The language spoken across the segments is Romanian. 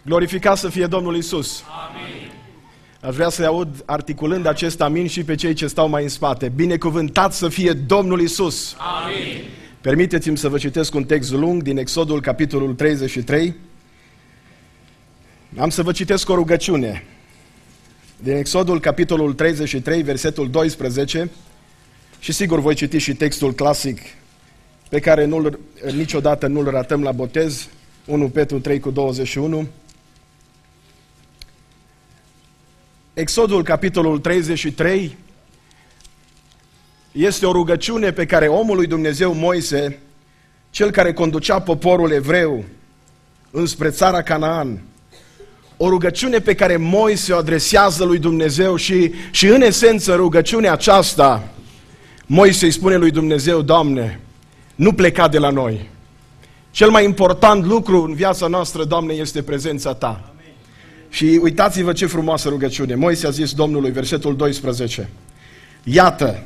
Glorificat să fie Domnul Iisus. Amin. Aș vrea să-i aud articulând acest amin și pe cei ce stau mai în spate. Binecuvântat să fie Domnul Iisus. Amin. Permiteți-mi să vă citesc un text lung din Exodul, capitolul 33. Am să vă citesc o rugăciune. Din Exodul, capitolul 33, versetul 12. Și sigur voi citi și textul clasic pe care niciodată nu-l ratăm la botez. 1 Petru 3 cu 21. Exodul, capitolul 33, este o rugăciune pe care omul lui Dumnezeu Moise, cel care conducea poporul evreu înspre țara Canaan, o rugăciune pe care Moise o adresează lui Dumnezeu și în esență rugăciunea aceasta, Moise îi spune lui Dumnezeu: Doamne, nu pleca de la noi. Cel mai important lucru în viața noastră, Doamne, este prezența Ta. Amin. Și uitați-vă ce frumoasă rugăciune. Moise a zis Domnului, versetul 12: Iată,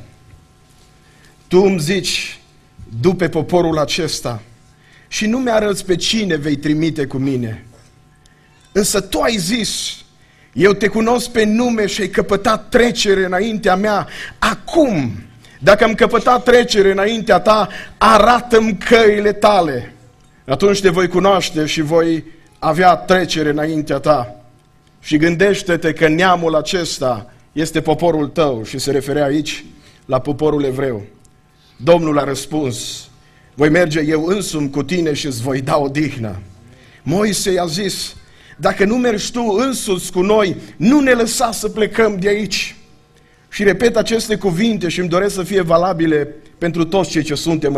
Tu îmi zici, du pe poporul acesta și nu mi-arăți pe cine vei trimite cu mine. Însă Tu ai zis, eu te cunosc pe nume și ai căpătat trecere înaintea mea. Acum, dacă am căpătat trecere înaintea Ta, arată-mi căile Tale. Atunci te voi cunoaște și voi avea trecere înaintea Ta. Și gândește-te că neamul acesta este poporul tău. Și se referea aici la poporul evreu. Domnul a răspuns: voi merge eu însumi cu tine și îți voi da odihnă. Moise i-a zis: dacă nu mergi tu însuți cu noi, nu ne lăsa să plecăm de aici. Și repet aceste cuvinte și îmi doresc să fie valabile pentru toți cei ce suntem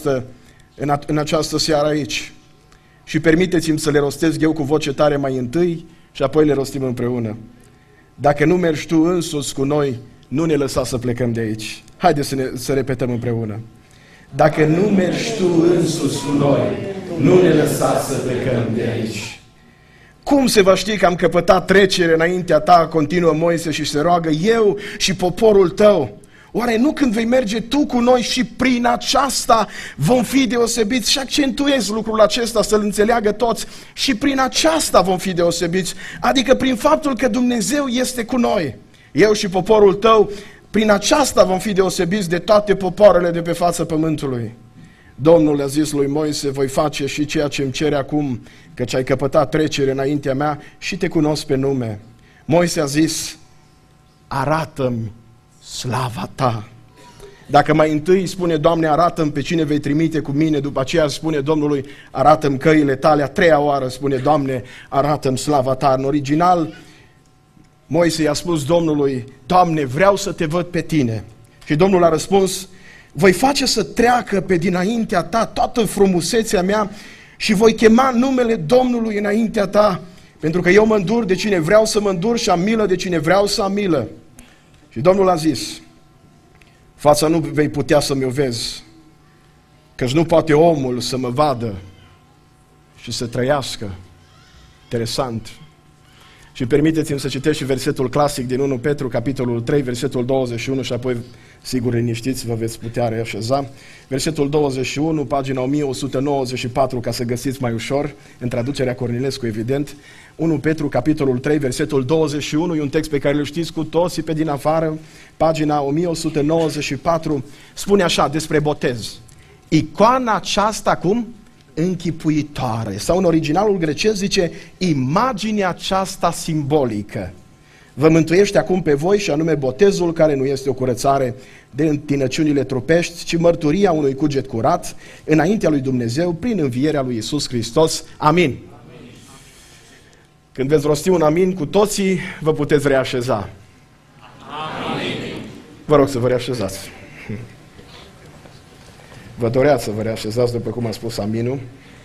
în această seară aici. Și permiteți-mi să le rostesc eu cu voce tare mai întâi și apoi le rostim împreună. Dacă nu mergi tu însuți cu noi, nu ne lăsa să plecăm de aici. Haideți să repetăm împreună. Dacă nu mergi tu însuți cu noi, nu ne lăsa să plecăm de aici. Cum se va ști că am căpătat trecere înaintea Ta, continuă Moise și se roagă, eu și poporul tău? Oare nu când vei merge tu cu noi și prin aceasta vom fi deosebiți? Și accentuez lucrul acesta să-l înțeleagă toți. Și prin aceasta vom fi deosebiți. Adică prin faptul că Dumnezeu este cu noi. Eu și poporul tău, prin aceasta vom fi deosebiți de toate popoarele de pe fața pământului. Domnul le-a zis lui Moise: voi face și ceea ce îmi cere acum, căci ai căpătat trecere înaintea mea și te cunosc pe nume. Moise a zis: arată-mi slava Ta. Dacă mai întâi spune, Doamne, arată-mi pe cine vei trimite cu mine, după aceea spune Domnului, arată-mi căile Tale, a treia oară spune, Doamne, arată-mi slava Ta. În original, Moise i-a spus Domnului: Doamne, vreau să Te văd pe Tine. Și Domnul a răspuns: voi face să treacă pe dinaintea Ta toată frumusețea mea și voi chema numele Domnului înaintea Ta, pentru că eu mă îndur de cine vreau să mă îndur și am milă de cine vreau să am milă. Și Domnul a zis: fața nu vei putea să mi-o vezi, căci nu poate omul să mă vadă și să trăiască. Interesant. Și permiteți-mi să citesc și versetul clasic din 1 Petru, capitolul 3, versetul 21 și apoi, sigur, liniștiți, vă veți putea reașeza. Versetul 21, pagina 1194, ca să găsiți mai ușor, în traducerea Cornilescu, evident. 1 Petru, capitolul 3, versetul 21, e un text pe care îl știți cu toții pe din afară, pagina 1194, spune așa despre botez: icoana aceasta, cum? Închipuitoare. Sau în originalul grecesc zice imaginea aceasta simbolică vă mântuiește acum pe voi, și anume botezul, care nu este o curățare de întinăciunile trupești, ci mărturia unui cuget curat înaintea lui Dumnezeu prin învierea lui Iisus Hristos. Amin. Amin. Când veți rosti un amin cu toții, vă puteți reașeza. Amin. Vă rog să vă reașezați. Vă doreați să vă reașezați după cum a spus aminul.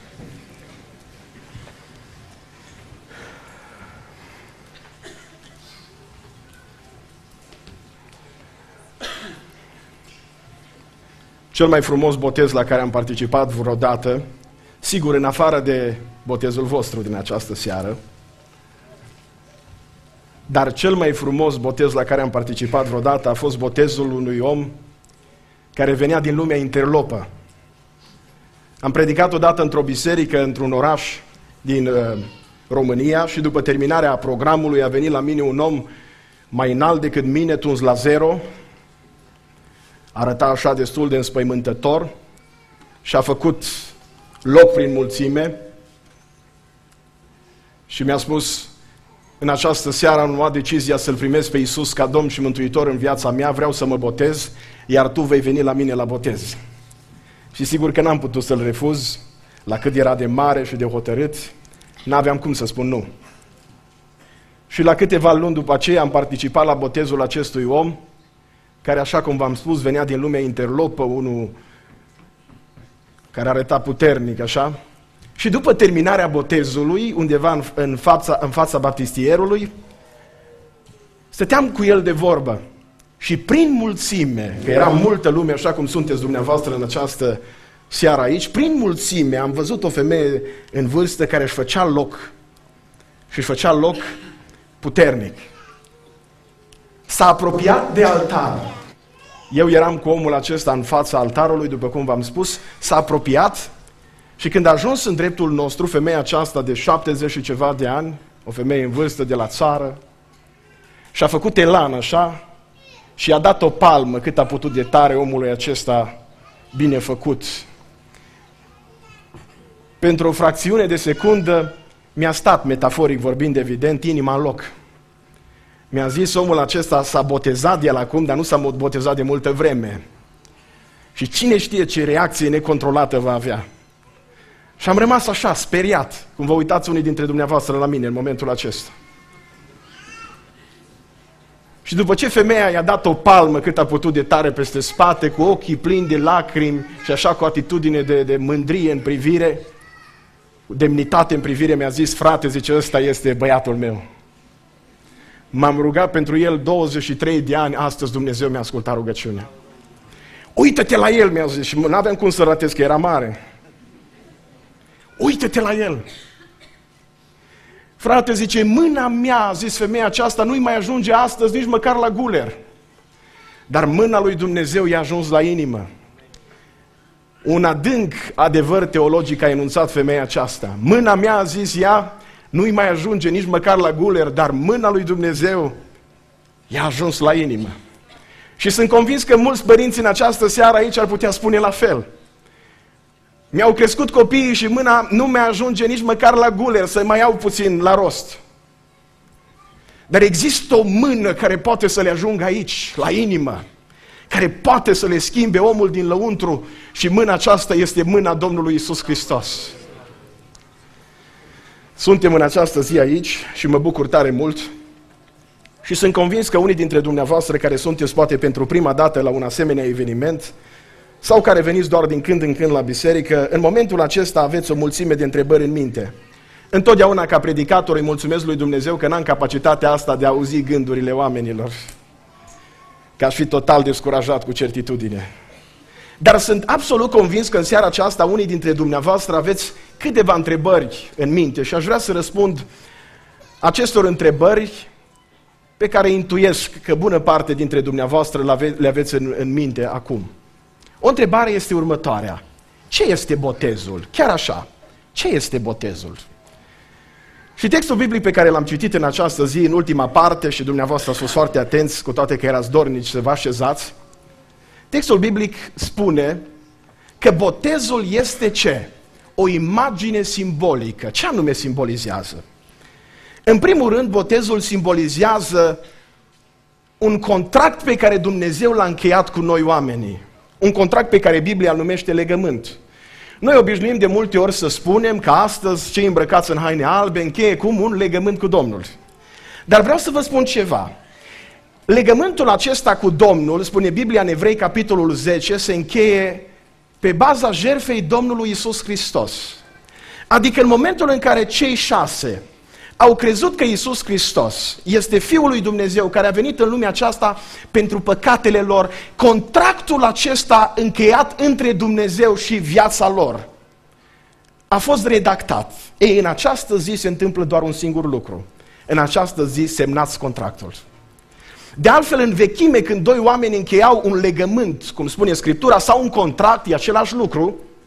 Cel mai frumos botez la care am participat vreodată, sigur în afară de botezul vostru din această seară, dar cel mai frumos botez la care am participat vreodată a fost botezul unui om care venea din lumea interlopă. Am predicat odată într-o biserică, într-un oraș din România, și după terminarea programului a venit la mine un om mai înalt decât mine, tuns la zero, arăta așa destul de înspăimântător și a făcut loc prin mulțime și mi-a spus: în această seară am luat decizia să-L primesc pe Iisus ca Domn și Mântuitor în viața mea, vreau să mă botez, iar tu vei veni la mine la botez. Și sigur că n-am putut să-L refuz, la cât era de mare și de hotărât, n-aveam cum să spun nu. Și la câteva luni după aceea am participat la botezul acestui om, care, așa cum v-am spus, venea din lumea interlopă, unul care arăta puternic, așa. Și după terminarea botezului, undeva în fața baptistierului, stăteam cu el de vorbă. Și prin mulțime, că era multă lume, așa cum sunteți dumneavoastră în această seară aici, prin mulțime am văzut o femeie în vârstă care își făcea loc. Și își făcea loc puternic. S-a apropiat de altar. Eu eram cu omul acesta în fața altarului, după cum v-am spus, s-a apropiat și când a ajuns în dreptul nostru, femeia aceasta de 70 și ceva de ani, o femeie în vârstă de la țară, și-a făcut elan așa și i-a dat o palmă cât a putut de tare omului acesta bine făcut. Pentru o fracțiune de secundă mi-a stat, metaforic vorbind, evident, inima în loc. Mi-a zis: omul acesta s-a botezat el acum, dar nu s-a botezat de multă vreme. Și cine știe ce reacție necontrolată va avea. Și am rămas așa, speriat, cum vă uitați unii dintre dumneavoastră la mine în momentul acesta. Și după ce femeia i-a dat o palmă cât a putut de tare peste spate, cu ochii plini de lacrimi și așa cu atitudine de mândrie în privire, cu demnitate în privire, mi-a zis: frate, zice, ăsta este băiatul meu. M-am rugat pentru el 23 de ani, astăzi Dumnezeu mi-a ascultat rugăciunea. Uită-te la el, mi-a zis, și nu aveam cum să ratez, că era mare. Uită-te la el. Frate, zice, mâna mea, a zis femeia aceasta, nu-i mai ajunge astăzi nici măcar la guler. Dar mâna lui Dumnezeu i-a ajuns la inimă. Un adânc adevăr teologic a enunțat femeia aceasta. Mâna mea, a zis ea, nu-i mai ajunge nici măcar la guler, dar mâna lui Dumnezeu i-a ajuns la inimă. Și sunt convins că mulți părinți în această seară aici ar putea spune la fel. Mi-au crescut copiii și mâna nu mi ajunge nici măcar la guler, să mai iau puțin la rost. Dar există o mână care poate să le ajungă aici, la inimă, care poate să le schimbe omul din lăuntru, și mâna aceasta este mâna Domnului Iisus Hristos. Suntem în această zi aici și mă bucur tare mult și sunt convins că unii dintre dumneavoastră care sunteți poate pentru prima dată la un asemenea eveniment sau care veniți doar din când în când la biserică, în momentul acesta aveți o mulțime de întrebări în minte. Întotdeauna ca predicator îi mulțumesc lui Dumnezeu că n-am capacitatea asta de a auzi gândurile oamenilor, că aș fi total descurajat cu certitudine. Dar sunt absolut convins că în seara aceasta unii dintre dumneavoastră aveți câteva întrebări în minte și aș vrea să răspund acestor întrebări pe care intuiesc că bună parte dintre dumneavoastră le aveți în minte acum. O întrebare este următoarea. Ce este botezul? Chiar așa. Ce este botezul? Și textul biblic pe care l-am citit în această zi, în ultima parte, și dumneavoastră ați fost foarte atenți, cu toate că erați dornici să vă așezați, textul biblic spune că botezul este ce? O imagine simbolică. Ce anume simbolizează? În primul rând, botezul simbolizează un contract pe care Dumnezeu l-a încheiat cu noi oamenii. Un contract pe care Biblia îl numește legământ. Noi obișnuim de multe ori să spunem că astăzi cei îmbrăcați în haine albe încheie cum un legământ cu Domnul. Dar vreau să vă spun ceva. Legământul acesta cu Domnul, spune Biblia în Evrei, capitolul 10, se încheie pe baza jertfei Domnului Iisus Hristos. Adică în momentul în care cei 6 au crezut că Iisus Hristos este Fiul lui Dumnezeu care a venit în lumea aceasta pentru păcatele lor, contractul acesta încheiat între Dumnezeu și viața lor a fost redactat. Ei, în această zi se întâmplă doar un singur lucru. În această zi semnați contractul. De altfel, în vechime, când doi oameni încheiau un legământ, cum spune Scriptura, sau un contract, e același lucru,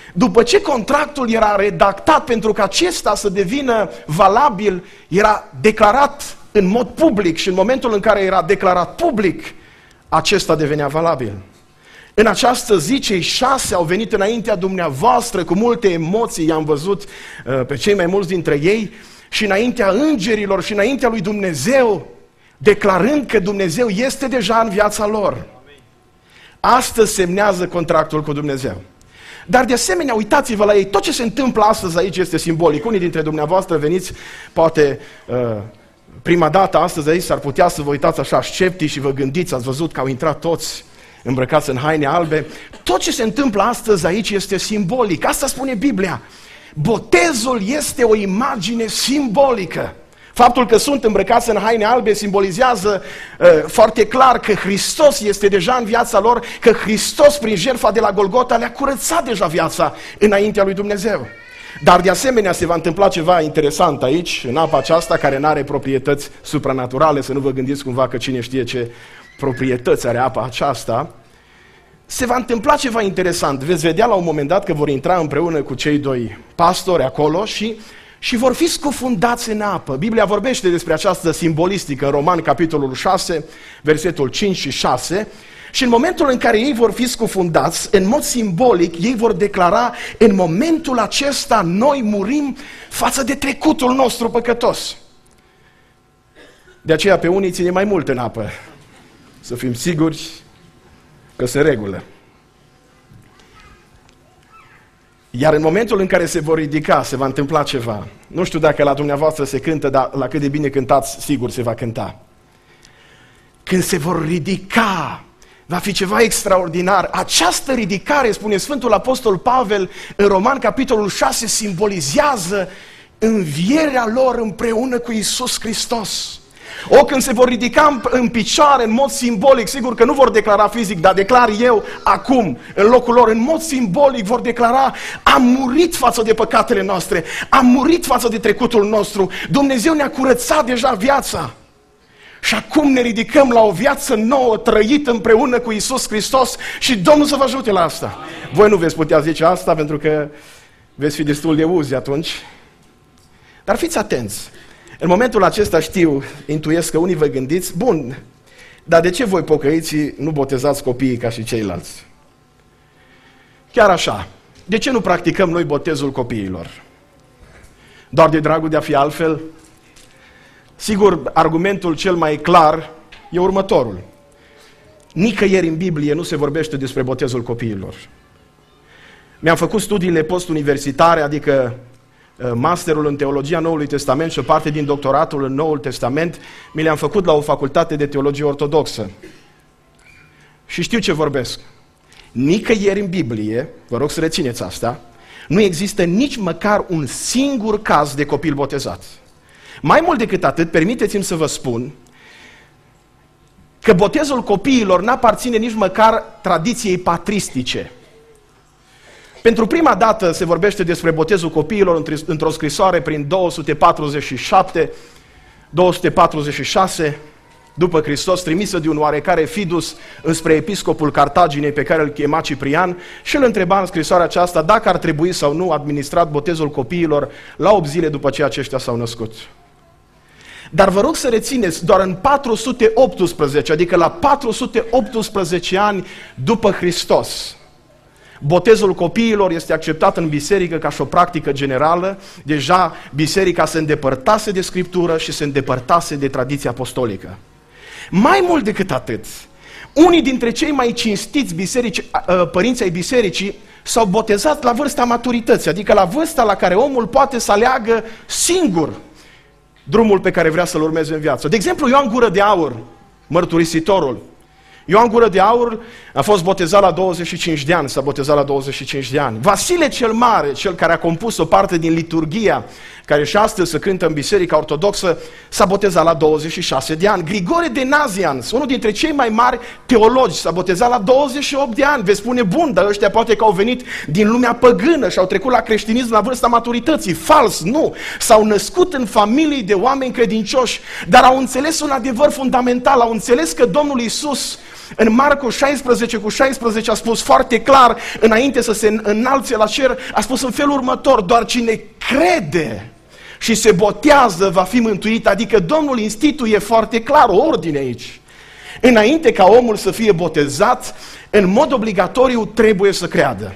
după ce contractul era redactat pentru că acesta să devină valabil, era declarat în mod public și în momentul în care era declarat public, acesta devenea valabil. În această zi, cei 6 au venit înaintea dumneavoastră cu multe emoții, i-am văzut pe cei mai mulți dintre ei, și înaintea îngerilor și înaintea lui Dumnezeu, declarând că Dumnezeu este deja în viața lor. Astăzi semnează contractul cu Dumnezeu. Dar de asemenea, uitați-vă la ei, tot ce se întâmplă astăzi aici este simbolic. Unii dintre dumneavoastră veniți, poate prima dată astăzi aici, s-ar putea să vă uitați așa sceptici și vă gândiți, ați văzut că au intrat toți îmbrăcați în haine albe. Tot ce se întâmplă astăzi aici este simbolic. Asta spune Biblia. Botezul este o imagine simbolică. Faptul că sunt îmbrăcați în haine albe simbolizează foarte clar că Hristos este deja în viața lor, că Hristos prin jertfa de la Golgota le-a curățat deja viața înaintea lui Dumnezeu. Dar de asemenea se va întâmpla ceva interesant aici, în apa aceasta, care nu are proprietăți supranaturale, să nu vă gândiți cumva că cine știe ce proprietăți are apa aceasta. Se va întâmpla ceva interesant. Veți vedea la un moment dat că vor intra împreună cu cei 2 pastori acolo și vor fi scufundați în apă. Biblia vorbește despre această simbolistică în Roman, capitolul 6, versetul 5 și 6, și în momentul în care ei vor fi scufundați, în mod simbolic, ei vor declara: în momentul acesta noi murim față de trecutul nostru păcătos. De aceea pe unii ține mai mult în apă, să fim siguri că se regulă. Iar în momentul în care se vor ridica, se va întâmpla ceva. Nu știu dacă la dumneavoastră se cântă, dar la cât de bine cântați, sigur se va cânta. Când se vor ridica, va fi ceva extraordinar. Această ridicare, spune Sfântul Apostol Pavel în Roman, capitolul 6, simbolizează învierea lor împreună cu Iisus Hristos. Când se vor ridica în picioare, în mod simbolic, sigur că nu vor declara fizic, dar declar eu acum, în locul lor, în mod simbolic vor declara: am murit față de păcatele noastre, am murit față de trecutul nostru, Dumnezeu ne-a curățat deja viața. Și acum ne ridicăm la o viață nouă, trăită împreună cu Iisus Hristos, și Domnul să vă ajute la asta. Voi nu veți putea zice asta pentru că veți fi destul de uzi atunci. Dar fiți atenți. În momentul acesta intuiesc că unii vă gândiți: bun, dar de ce voi pocăiții nu botezați copiii ca și ceilalți? Chiar așa, de ce nu practicăm noi botezul copiilor? Doar de dragul de a fi altfel? Sigur, argumentul cel mai clar e următorul. Nicăieri în Biblie nu se vorbește despre botezul copiilor. Mi-am făcut studiile postuniversitare, adică masterul în teologia Noului Testament și o parte din doctoratul în Noul Testament, mi le-am făcut la o facultate de teologie ortodoxă. Și știu ce vorbesc. Nicăieri în Biblie, vă rog să rețineți asta, nu există nici măcar un singur caz de copil botezat. Mai mult decât atât, permiteți-mi să vă spun că botezul copiilor n-aparține nici măcar tradiției patristice. Pentru prima dată se vorbește despre botezul copiilor într-o scrisoare prin 247-246 după Hristos, trimisă de un oarecare Fidus înspre episcopul Cartaginei pe care îl chema Ciprian, și îl întreba în scrisoarea aceasta dacă ar trebui sau nu administrat botezul copiilor la 8 zile după ce aceștia s-au născut. Dar vă rog să rețineți, doar în 418, adică la 418 ani după Hristos, botezul copiilor este acceptat în biserică ca și o practică generală. Deja biserica se îndepărtase de Scriptură și se îndepărtase de tradiția apostolică. Mai mult decât atât, unii dintre cei mai cinstiți părinți ai bisericii s-au botezat la vârsta maturității, adică la vârsta la care omul poate să aleagă singur drumul pe care vrea să-l urmeze în viață. De exemplu, Ioan Gură de Aur, mărturisitorul. Ioan Gură de Aur a fost botezat la 25 de ani, s-a botezat la 25 de ani. Vasile cel Mare, cel care a compus o parte din liturghia, care și astăzi se cântă în Biserica Ortodoxă, s-a botezat la 26 de ani. Grigore de Nazianz, unul dintre cei mai mari teologi, s-a botezat la 28 de ani. Veți spune: bun, dar ăștia poate că au venit din lumea păgână și au trecut la creștinism la vârsta maturității. Fals, nu! S-au născut în familii de oameni credincioși, dar au înțeles un adevăr fundamental, au înțeles că Domnul Iisus În Marcu 16:16 a spus foarte clar, înainte să se înalțe la cer, a spus în felul următor: doar cine crede și se botează va fi mântuit. Adică Domnul instituie foarte clar o ordine aici. Înainte ca omul să fie botezat, în mod obligatoriu trebuie să creadă.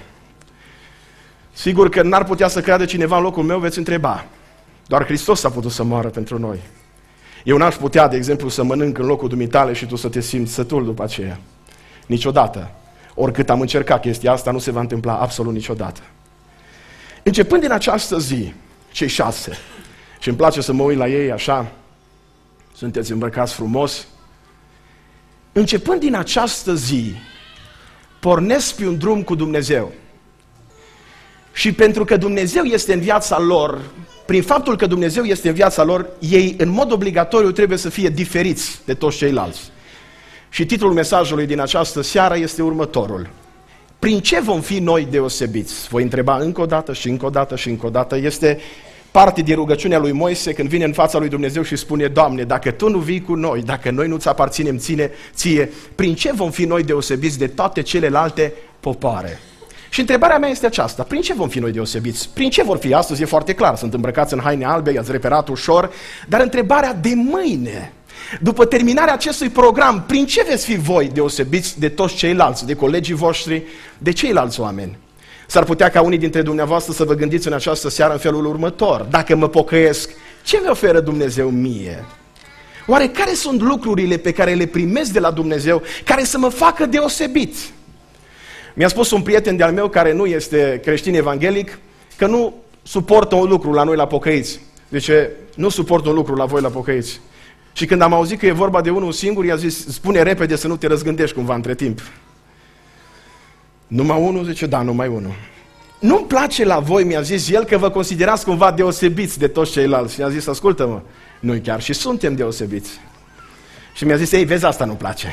Sigur că n-ar putea să creadă cineva în locul meu, veți întreba. Doar Hristos a putut să moară pentru noi. Eu n-aș putea, de exemplu, să mănânc în locul dumitale și tu să te simți sătul după aceea. Niciodată. Oricât am încercat chestia asta, nu se va întâmpla absolut niciodată. Începând din această zi, cei 6, și îmi place să mă uit la ei așa, sunteți îmbrăcați frumos, începând din această zi, pornesc pe un drum cu Dumnezeu. Și pentru că Dumnezeu este în viața lor, prin faptul că Dumnezeu este în viața lor, ei în mod obligatoriu trebuie să fie diferiți de toți ceilalți. Și titlul mesajului din această seară este următorul: prin ce vom fi noi deosebiți? Voi întreba încă o dată și încă o dată și încă o dată. Este parte din rugăciunea lui Moise când vine în fața lui Dumnezeu și spune: Doamne, dacă Tu nu vii cu noi, dacă noi nu-ți aparținem Ție, prin ce vom fi noi deosebiți de toate celelalte popoare? Și întrebarea mea este aceasta: prin ce vom fi noi deosebiți? Prin ce vor fi? Astăzi e foarte clar, sunt îmbrăcați în haine albe, i-ați reperat ușor, dar întrebarea de mâine, după terminarea acestui program, prin ce veți fi voi deosebiți de toți ceilalți, de colegii voștri, de ceilalți oameni? S-ar putea ca unii dintre dumneavoastră să vă gândiți în această seară în felul următor: dacă mă pocăiesc, ce mi oferă Dumnezeu mie? Oare care sunt lucrurile pe care le primesc de la Dumnezeu care să mă facă deosebit? Mi-a spus un prieten de-al meu care nu este creștin evanghelic că nu suportă un lucru la noi la pocăiți. Zice, nu suportă un lucru la voi la pocăiți. Și când am auzit că e vorba de unul singur, i-a zis: spune repede să nu te răzgândești cumva între timp. Numai unul? Zice, da, numai unul. Nu-mi place la voi, mi-a zis el, că vă considerați cumva deosebiți de toți ceilalți. Mi-a zis: ascultă-mă, noi chiar și suntem deosebiți. Și mi-a zis: ei, vezi, asta nu-mi place.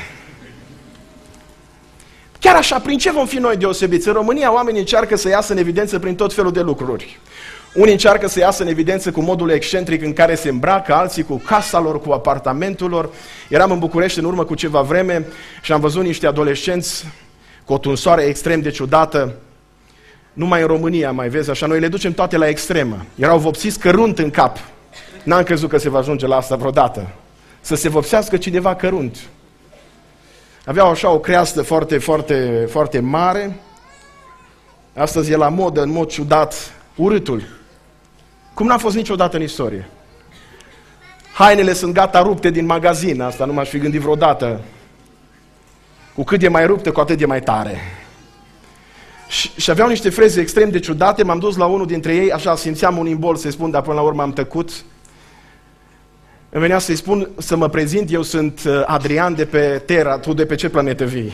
Chiar așa, prin ce vom fi noi deosebiți? În România oamenii încearcă să iasă în evidență prin tot felul de lucruri. Unii încearcă să iasă în evidență cu modul excentric în care se îmbracă, alții cu casa lor, cu apartamentul lor. Eram în București în urmă cu ceva vreme și am văzut niște adolescenți cu o tunsoare extrem de ciudată. Numai în România mai vezi așa, noi le ducem toate la extremă. Erau vopsiți cărunt în cap. N-am crezut că se va ajunge la asta vreodată. Să se vopsească cineva cărunt. Aveau așa o creastă foarte, foarte, foarte mare. Astăzi e la modă, în mod ciudat, urâtul. Cum n-a fost niciodată în istorie. Hainele sunt gata rupte din magazin, asta nu m-aș fi gândit vreodată. Cu cât e mai ruptă, cu atât e mai tare. Și aveau niște freze extrem de ciudate, m-am dus la unul dintre ei, așa simțeam un imbol să-i spun, dar până la urmă am tăcut. Îmi venea să-i spun, să mă prezint, eu sunt Adrian de pe Terra, tu de pe ce planetă vii?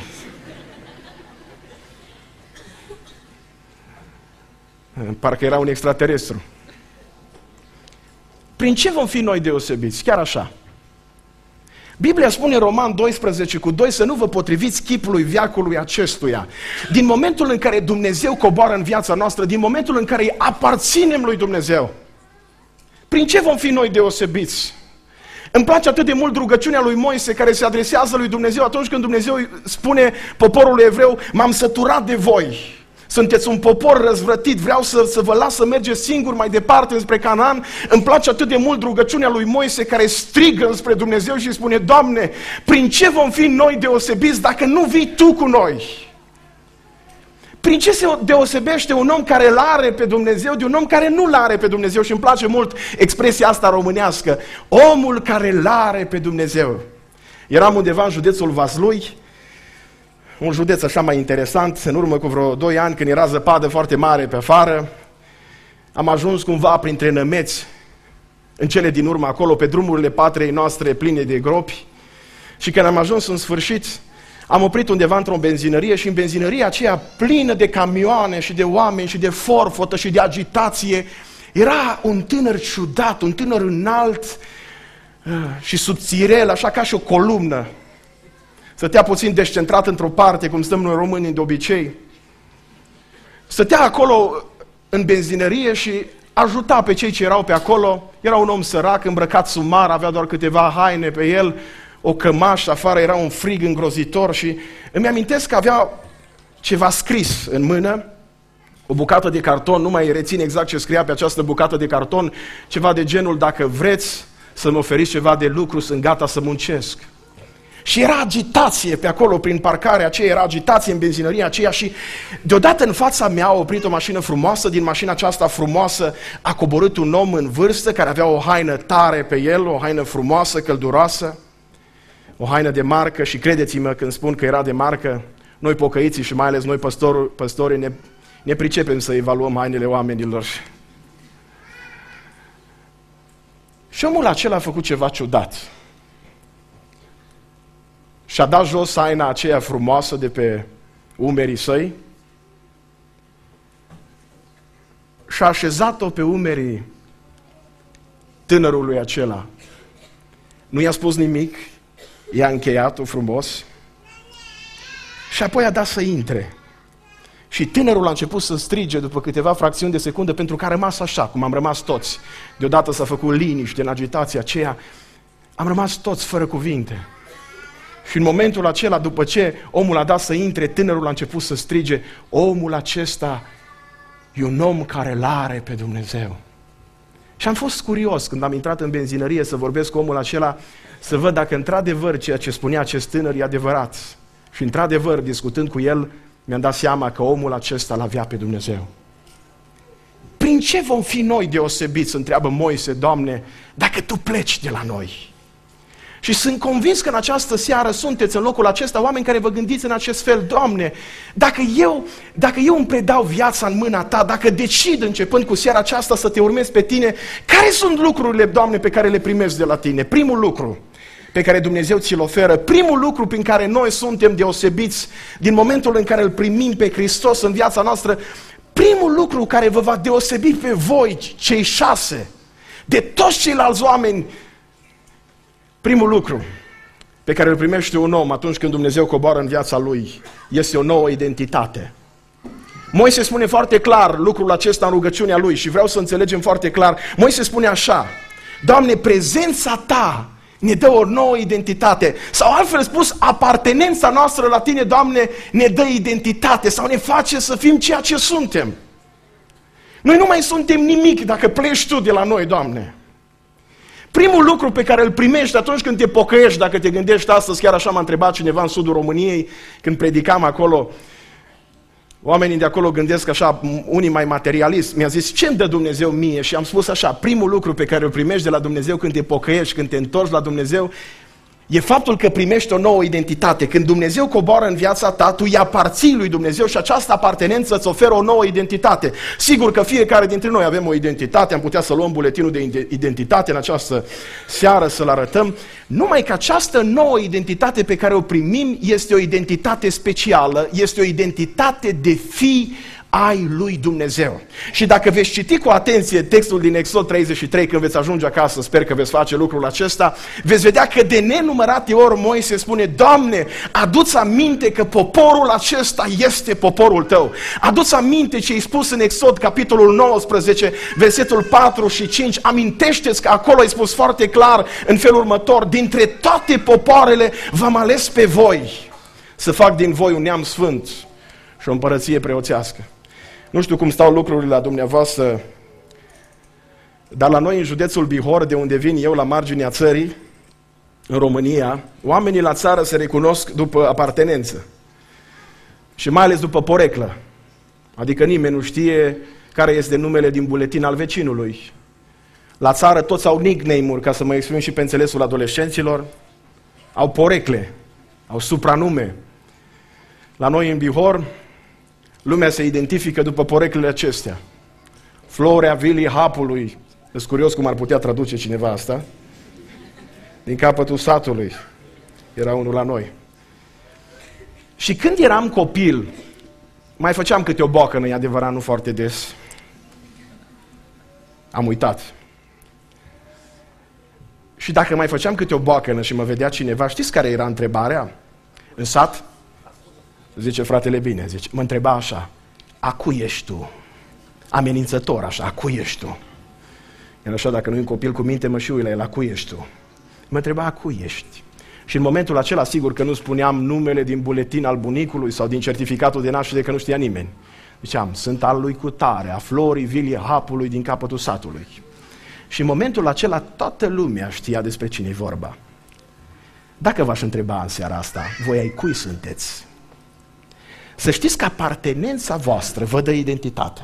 Parcă era un extraterestru. Prin ce vom fi noi deosebiți? Chiar așa. Biblia spune în Roman 12:2 să nu vă potriviți chipului veacului acestuia. Din momentul în care Dumnezeu coboară în viața noastră, din momentul în care îi aparținem lui Dumnezeu, prin ce vom fi noi deosebiți? Îmi place atât de mult rugăciunea lui Moise care se adresează lui Dumnezeu atunci când Dumnezeu spune poporului evreu: m-am săturat de voi. Sunteți un popor răzvrătit, vreau să vă las să mergeți singur mai departe spre Canaan. Îmi place atât de mult rugăciunea lui Moise care strigă spre Dumnezeu și spune: Doamne, prin ce vom fi noi deosebiți dacă nu vii Tu cu noi? Prin ce se deosebește un om care îl are pe Dumnezeu de un om care nu îl are pe Dumnezeu? Și îmi place mult expresia asta românească: omul care îl are pe Dumnezeu. Eram undeva în județul Vaslui, un județ așa mai interesant, în urmă cu vreo 2 ani, când era zăpadă foarte mare pe afară. Am ajuns cumva printre nămeți, în cele din urmă acolo, pe drumurile patriei noastre pline de gropi. Și când am ajuns în sfârșit, am oprit undeva într-o benzinărie și în benzinăria aceea plină de camioane și de oameni și de forfotă și de agitație, era un tânăr ciudat, un tânăr înalt și subțirel, așa ca și o columnă. Stătea puțin descentrat într-o parte, cum stăm noi românii de obicei. Stătea acolo în benzinărie și ajuta pe cei ce erau pe acolo. Era un om sărac, îmbrăcat sumar, avea doar câteva haine pe el, o cămașă, afară era un frig îngrozitor și îmi amintesc că avea ceva scris în mână, o bucată de carton, nu mai rețin exact ce scria pe această bucată de carton, ceva de genul: dacă vreți să-mi oferiți ceva de lucru, sunt gata să muncesc. Și era agitație pe acolo, prin parcarea aceea, era agitație în benzinăria aceea și deodată în fața mea a oprit o mașină frumoasă. Din mașina aceasta frumoasă a coborât un om în vârstă care avea o haină tare pe el, o haină frumoasă, călduroasă, o haină de marcă și credeți-mă când spun că era de marcă, noi pocăiții și mai ales noi păstorii ne pricepem să evaluăm hainele oamenilor. Și omul acela a făcut ceva ciudat. Și-a dat jos haina aceea frumoasă de pe umerii săi și a așezat-o pe umerii tânărului acela. Nu i-a spus nimic, i-a încheiat-o frumos și apoi a dat să intre. Și tânărul a început să strige după câteva fracțiuni de secundă, pentru că a rămas așa, cum am rămas toți. Deodată s-a făcut liniște în agitația aceea, am rămas toți fără cuvinte. Și în momentul acela, după ce omul a dat să intre, tânărul a început să strige: omul acesta e un om care l-are pe Dumnezeu. Și am fost curios când am intrat în benzinărie să vorbesc cu omul acela, să văd dacă într-adevăr ceea ce spunea acest tânăr e adevărat. Și într-adevăr, discutând cu el, mi-am dat seama că omul acesta l-avea pe Dumnezeu. Prin ce vom fi noi deosebiți, întreabă Moise: Doamne, dacă Tu pleci de la noi? Și sunt convins că în această seară sunteți în locul acesta oameni care vă gândiți în acest fel: Doamne, dacă eu îmi predau viața în mâna Ta, dacă decid începând cu seara aceasta să Te urmez pe Tine, care sunt lucrurile, Doamne, pe care le primesc de la Tine? Primul lucru pe care Dumnezeu ți-l oferă, primul lucru prin care noi suntem deosebiți din momentul în care îl primim pe Hristos în viața noastră, primul lucru care vă va deosebi pe voi, cei 6, de toți ceilalți oameni, primul lucru pe care îl primește un om atunci când Dumnezeu coboară în viața lui, este o nouă identitate. Moise spune foarte clar lucrul acesta în rugăciunea lui și vreau să înțelegem foarte clar. Moise spune așa: Doamne, prezența Ta ne dă o nouă identitate. Sau altfel spus, apartenența noastră la Tine, Doamne, ne dă identitate sau ne face să fim ceea ce suntem. Noi nu mai suntem nimic dacă pleci Tu de la noi, Doamne. Primul lucru pe care îl primești atunci când te pocăiești, dacă te gândești astăzi, chiar așa m-a întrebat cineva în sudul României, când predicam acolo, oamenii de acolo gândesc așa, unii mai materialist, mi-a zis: ce-mi dă Dumnezeu mie? Și am spus așa: primul lucru pe care îl primești de la Dumnezeu când te pocăiești, când te întorci la Dumnezeu, e faptul că primești o nouă identitate. Când Dumnezeu coboară în viața ta, tu îi aparții lui Dumnezeu și această apartenență îți oferă o nouă identitate. Sigur că fiecare dintre noi avem o identitate, am putea să luăm buletinul de identitate în această seară să-l arătăm, numai că această nouă identitate pe care o primim este o identitate specială, este o identitate de fi ai lui Dumnezeu. Și dacă veți citi cu atenție textul din Exod 33, când veți ajunge acasă, sper că veți face lucrul acesta, veți vedea că de nenumărate ori Moise spune: Doamne, adu-ți aminte că poporul acesta este poporul Tău. Adu-ți aminte ce ai spus în Exod, capitolul 19, versetul 4 și 5. Amintește-ți că acolo ai spus foarte clar în felul următor: dintre toate popoarele v-am ales pe voi să fac din voi un neam sfânt și o împărăție preoțească. Nu știu cum stau lucrurile la dumneavoastră, dar la noi în județul Bihor, de unde vin eu, la marginea țării, în România, oamenii la țară se recunosc după apartenență și mai ales după poreclă. Adică nimeni nu știe care este numele din buletin al vecinului. La țară toți au nickname-uri, ca să mă exprim și pe înțelesul adolescenților, au porecle, au supranume. La noi în Bihor, lumea se identifică după poreclele acestea. Florea Vilii Hapului. Sunt curios cum ar putea traduce cineva asta. Din capătul satului. Era unul la noi. Și când eram copil, mai făceam câte o boacă, nu-i adevărat, nu foarte des. Am uitat. Și dacă mai făceam câte o boacănă și mă vedea cineva, știți care era întrebarea? În sat? Zice fratele bine, zice, mă întreba așa: a cui ești tu? Amenințător așa, a cui ești tu? Era așa, dacă nu e un copil cu minte, mă și ui la el: a cui ești tu? Mă întreba: a cui ești? Și în momentul acela, sigur că nu spuneam numele din buletin al bunicului sau din certificatul de naștere, că nu știa nimeni. Ziceam, sunt al lui Cutare, a Florii Vilie Hapului din capătul satului. Și în momentul acela toată lumea știa despre cine e vorba. Dacă v-aș întreba în seara asta, voi ai cui sunteți? Să știți că apartenența voastră vă dă identitate.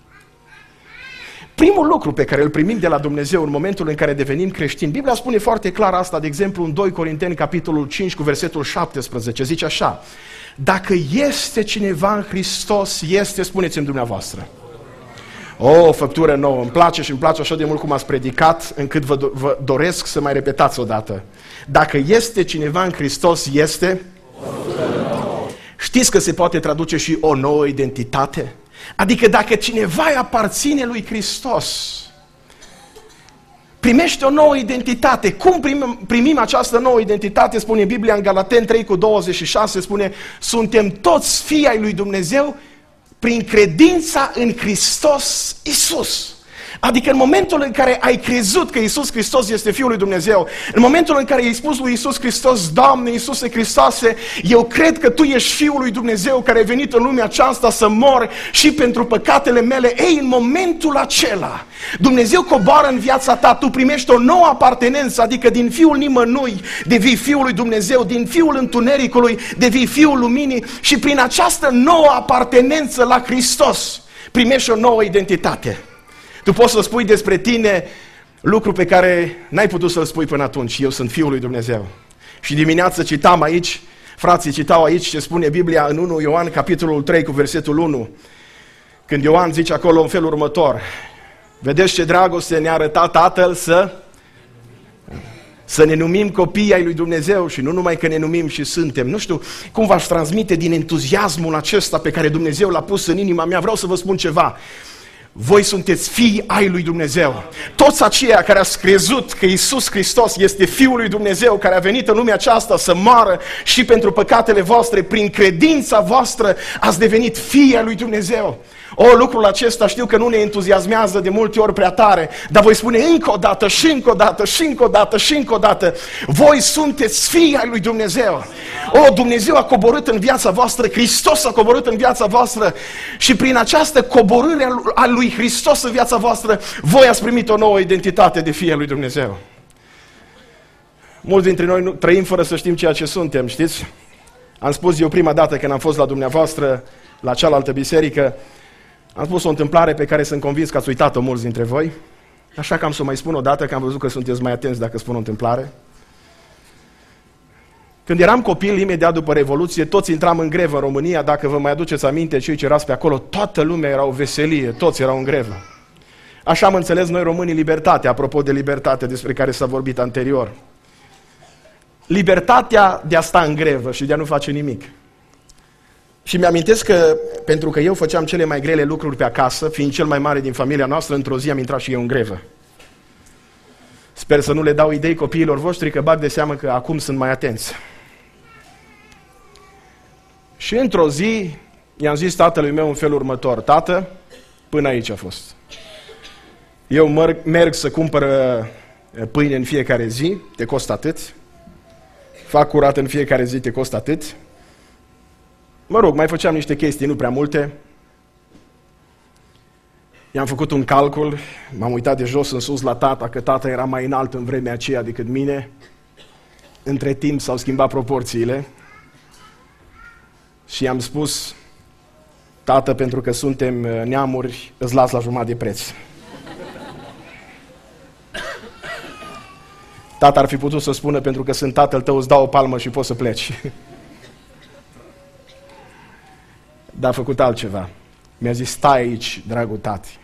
Primul lucru pe care îl primim de la Dumnezeu în momentul în care devenim creștini, Biblia spune foarte clar asta, de exemplu în 2 Corinteni, capitolul 5, cu versetul 17, zice așa: dacă este cineva în Hristos, este, spuneți-mi dumneavoastră. O făptură nouă, îmi place și îmi place așa de mult cum ați predicat, încât vă doresc să mai repetați odată. Dacă este cineva în Hristos, este? Știți că se poate traduce și o nouă identitate? Adică dacă cineva aparține lui Hristos, primește o nouă identitate. Cum primim această nouă identitate? Spune Biblia în Galateni 3 cu 26, spune: suntem toți fii ai lui Dumnezeu prin credința în Hristos Iisus. Adică în momentul în care ai crezut că Iisus Hristos este Fiul lui Dumnezeu, în momentul în care i-ai spus lui Iisus Hristos: Doamne Iisuse Hristoase, eu cred că Tu ești Fiul lui Dumnezeu care ai venit în lumea aceasta să mor și pentru păcatele mele, ei, în momentul acela Dumnezeu coboară în viața ta, tu primești o nouă apartenență, adică din Fiul nimănui devii Fiul lui Dumnezeu, din Fiul întunericului devii Fiul luminii și prin această nouă apartenență la Hristos primești o nouă identitate. Tu poți să spui despre tine lucru pe care n-ai putut să-l spui până atunci: eu sunt Fiul lui Dumnezeu. Și dimineață citam aici, frații citau aici ce spune Biblia în 1 Ioan, capitolul 3 cu versetul 1, când Ioan zice acolo în felul următor: vedeți ce dragoste ne-a arătat Tatăl să ne numim copii ai lui Dumnezeu și nu numai că ne numim, și suntem. Nu știu cum v-aș transmite din entuziasmul acesta pe care Dumnezeu l-a pus în inima mea. Vreau să vă spun ceva. Voi sunteți fii ai lui Dumnezeu. Toți aceia care ați crezut că Iisus Hristos este Fiul lui Dumnezeu, care a venit în lumea aceasta să moară și pentru păcatele voastre, prin credința voastră ați devenit fii ai lui Dumnezeu. Lucrul acesta știu că nu ne entuziasmează de multe ori prea tare, dar voi spune încă o dată și încă o dată și încă o dată și încă o dată: voi sunteți fii ai lui Dumnezeu. Dumnezeu a coborât în viața voastră, Hristos a coborât în viața voastră și prin această coborâre a lui Hristos în viața voastră, voi ați primit o nouă identitate de fii ai lui Dumnezeu. Mulți dintre noi trăim fără să știm ceea ce suntem, știți? Am spus eu prima dată când am fost la dumneavoastră, la cealaltă biserică, am spus o întâmplare pe care sunt convins că ați uitat-o mulți dintre voi, așa că am să o mai spun o dată, că am văzut că sunteți mai atenți dacă spun o întâmplare. Când eram copil, imediat după Revoluție, toți intram în grevă în România. Dacă vă mai aduceți aminte, cei ce erați pe acolo, toată lumea era o veselie, toți erau în grevă. Așa am înțeles noi românii libertatea, apropo de libertate despre care s-a vorbit anterior. Libertatea de a sta în grevă și de a nu face nimic. Și mi-amintesc că, pentru că eu făceam cele mai grele lucruri pe acasă, fiind cel mai mare din familia noastră, într-o zi am intrat și eu în grevă. Sper să nu le dau idei copiilor voștri, că bag de seamă că acum sunt mai atenți. Și într-o zi i-am zis tatălui meu în felul următor: tată, până aici a fost. Eu merg să cumpăr pâine în fiecare zi, te costă atât. Fac curat în fiecare zi, te costă atât. Mă rog, mai făceam niște chestii, nu prea multe. I-am făcut un calcul, m-am uitat de jos în sus la tata, că tata era mai înalt în vremea aceea decât mine. Între timp s-au schimbat proporțiile. Și i-am spus: tată, pentru că suntem neamuri, îți las la jumătate de preț. Tata ar fi putut să spună: pentru că sunt tatăl tău, îți dau o palmă și poți să pleci. Dar a făcut altceva. Mi-a zis: stai aici, dragul tati,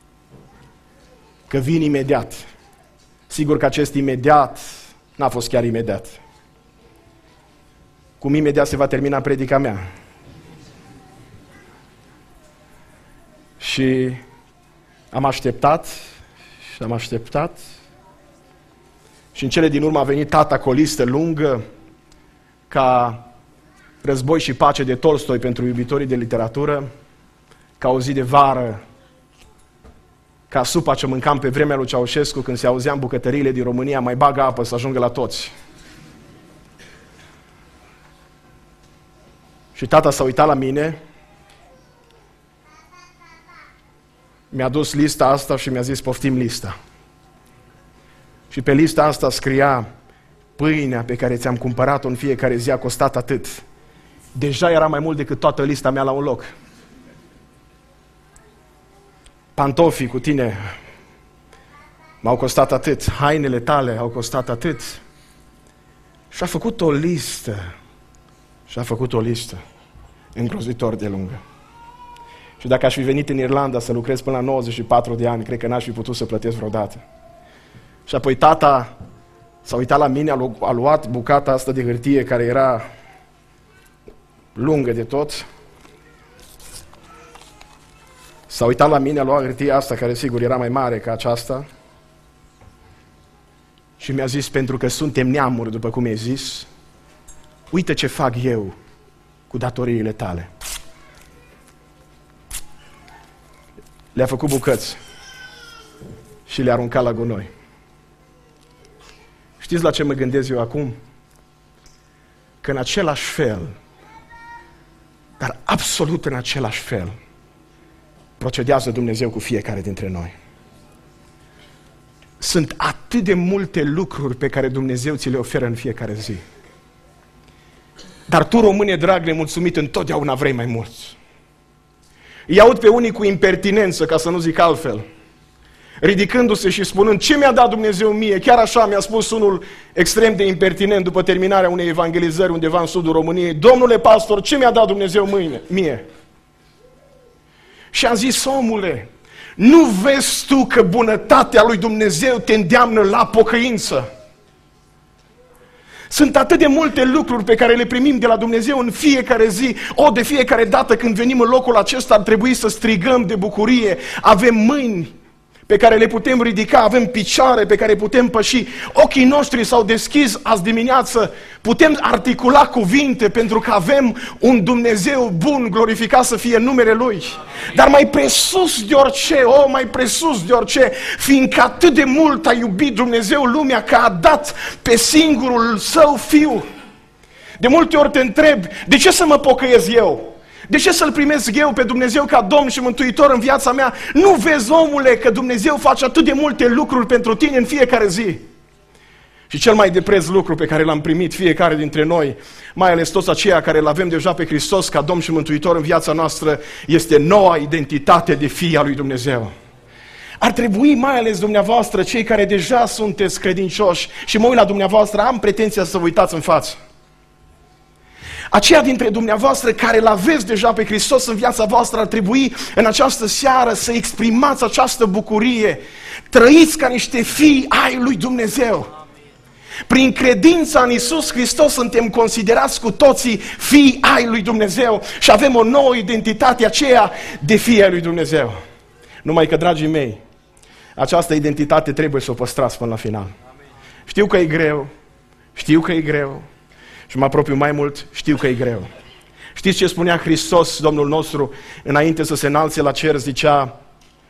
că vin imediat. Sigur că acest imediat n-a fost chiar imediat. Cum imediat se va termina predica mea. Și am așteptat și am așteptat și în cele din urmă a venit tata cu o listă lungă, ca Război și pace de Tolstoi pentru iubitorii de literatură, ca o zi de vară, ca supa ce mâncam pe vremea lui Ceaușescu când se auzeam bucătăriile din România: mai bagă apă să ajungă la toți. Și tata s-a uitat la mine, mi-a dus lista asta și mi-a zis, poftim lista. Și pe lista asta scria, pâinea pe care ți-am cumpărat-o în fiecare zi a costat atât. Deja era mai mult decât toată lista mea la un loc. Pantofii cu tine m-au costat atât, hainele tale au costat atât. Și a făcut o listă. Și a făcut o listă îngrozitor de lungă. Și dacă aș fi venit în Irlanda să lucrez până la 94 de ani, cred că n-aș fi putut să plătesc vreodată. Și apoi tata s-a uitat la mine, a luat bucata asta de hârtie care era lungă de tot. S-a uitat la mine, a luat hârtia asta, care sigur era mai mare ca aceasta. Și mi-a zis, pentru că suntem neamuri, după cum ai zis, uite ce fac eu cu datoriile tale. Le-a făcut bucăți și le-a aruncat la gunoi. Știți la ce mă gândesc eu acum? Că în același fel, dar absolut în același fel, procedează Dumnezeu cu fiecare dintre noi. Sunt atât de multe lucruri pe care Dumnezeu ți le oferă în fiecare zi. Dar tu, române drag, nemulțumit, întotdeauna vrei mai mulți. Îi aud pe unii cu impertinență, ca să nu zic altfel, ridicându-se și spunând, ce mi-a dat Dumnezeu mie? Chiar așa mi-a spus unul extrem de impertinent după terminarea unei evangelizări undeva în sudul României, domnule pastor, ce mi-a dat Dumnezeu mie? Și am zis, omule, nu vezi tu că bunătatea lui Dumnezeu te îndeamnă la pocăință? Sunt atât de multe lucruri pe care le primim de la Dumnezeu în fiecare zi. De fiecare dată când venim în locul acesta ar trebui să strigăm de bucurie. Avem mâini pe care le putem ridica, avem picioare pe care putem păși. Ochii noștri s-au deschis azi dimineață. Putem articula cuvinte pentru că avem un Dumnezeu bun, glorificat să fie numele Lui. Dar mai presus de orice, mai presus de orice, fiindcă atât de mult a iubit Dumnezeu lumea că a dat pe singurul Său Fiu. De multe ori te întreb, de ce să mă pocăiesc eu? De ce să-L primesc eu pe Dumnezeu ca Domn și Mântuitor în viața mea? Nu vezi, omule, că Dumnezeu face atât de multe lucruri pentru tine în fiecare zi? Și cel mai de preț lucru pe care l-am primit fiecare dintre noi, mai ales toți aceia care îl avem deja pe Hristos ca Domn și Mântuitor în viața noastră, este noua identitate de fii al lui Dumnezeu. Ar trebui, mai ales dumneavoastră, cei care deja sunteți credincioși, și mă uit la dumneavoastră, am pretenția să vă uitați în față. Aceia dintre dumneavoastră care l-aveți deja pe Hristos în viața voastră ar trebui în această seară să exprimați această bucurie. Trăiți ca niște fii ai lui Dumnezeu. Prin credința în Iisus Hristos suntem considerați cu toții fii ai lui Dumnezeu și avem o nouă identitate, aceea de fii ai lui Dumnezeu. Numai că, dragii mei, această identitate trebuie să o păstrați până la final. Știu că e greu, și mă apropiu mai mult, știu că e greu. Știți ce spunea Hristos, Domnul nostru, înainte să se înalțe la cer, zicea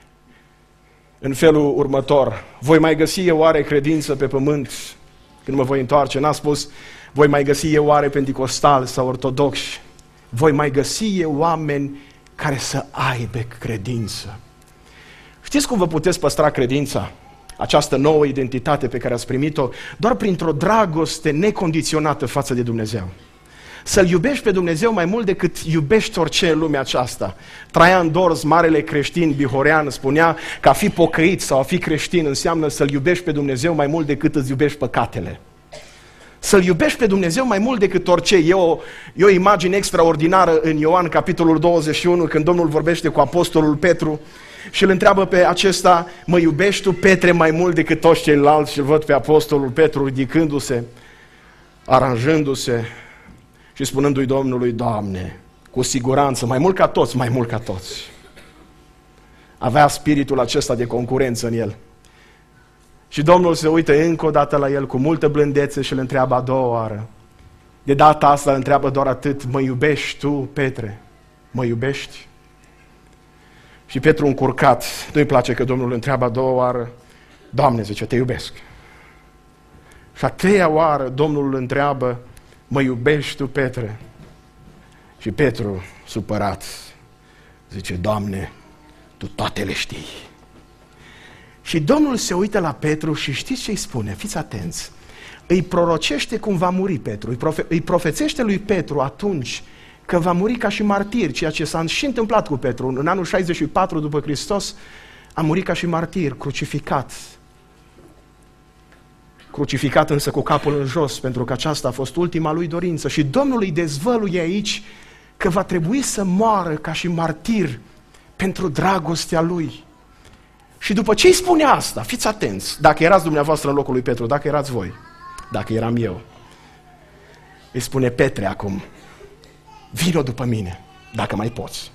în felul următor, voi mai găsi eu oare credință pe pământ când mă voi întoarce? N-a spus, voi mai găsi eu oare penticostali sau ortodoxi? Voi mai găsi eu oameni care să aibă credință. Știți cum vă puteți păstra credința? Această nouă identitate pe care ați primit-o, doar printr-o dragoste necondiționată față de Dumnezeu. Să-L iubești pe Dumnezeu mai mult decât iubești orice în lumea aceasta. Traian Dorz, marele creștin bihorean, spunea că a fi pocăit sau a fi creștin înseamnă să-L iubești pe Dumnezeu mai mult decât îți iubești păcatele. Să-L iubești pe Dumnezeu mai mult decât orice. E o imagine extraordinară în Ioan, capitolul 21, când Domnul vorbește cu apostolul Petru și îl întreabă pe acesta, mă iubești tu, Petre, mai mult decât toți ceilalți? Și îl văd pe apostolul Petru ridicându-se, aranjându-se și spunându-i Domnului, Doamne, cu siguranță, mai mult ca toți, mai mult ca toți. Avea spiritul acesta de concurență în el. Și Domnul se uită încă o dată la el cu multă blândețe și îl întreabă a doua oară. De data asta îl întreabă doar atât, mă iubești tu, Petre? Mă iubești? Și Petru încurcat, nu-i place că Domnul îl întreabă a doua oară, Doamne, zice, te iubesc. Și a treia oară Domnul îl întreabă, mă iubești tu, Petre? Și Petru, supărat, zice, Doamne, Tu toate le știi. Și Domnul se uită la Petru și știți ce îi spune? Fiți atenți. Îi prorocește cum va muri Petru. Îi profețește lui Petru atunci că va muri ca și martir, ceea ce s-a și întâmplat cu Petru. În anul 64 după Hristos a murit ca și martir, crucificat. Crucificat însă cu capul în jos, pentru că aceasta a fost ultima lui dorință. Și Domnul îi dezvăluie aici că va trebui să moară ca și martir pentru dragostea lui. Și după ce îi spune asta, fiți atenți, dacă erați dumneavoastră în locul lui Petru, dacă erați voi, dacă eram eu, îi spune, Petre acum, vino după mine, dacă mai poți.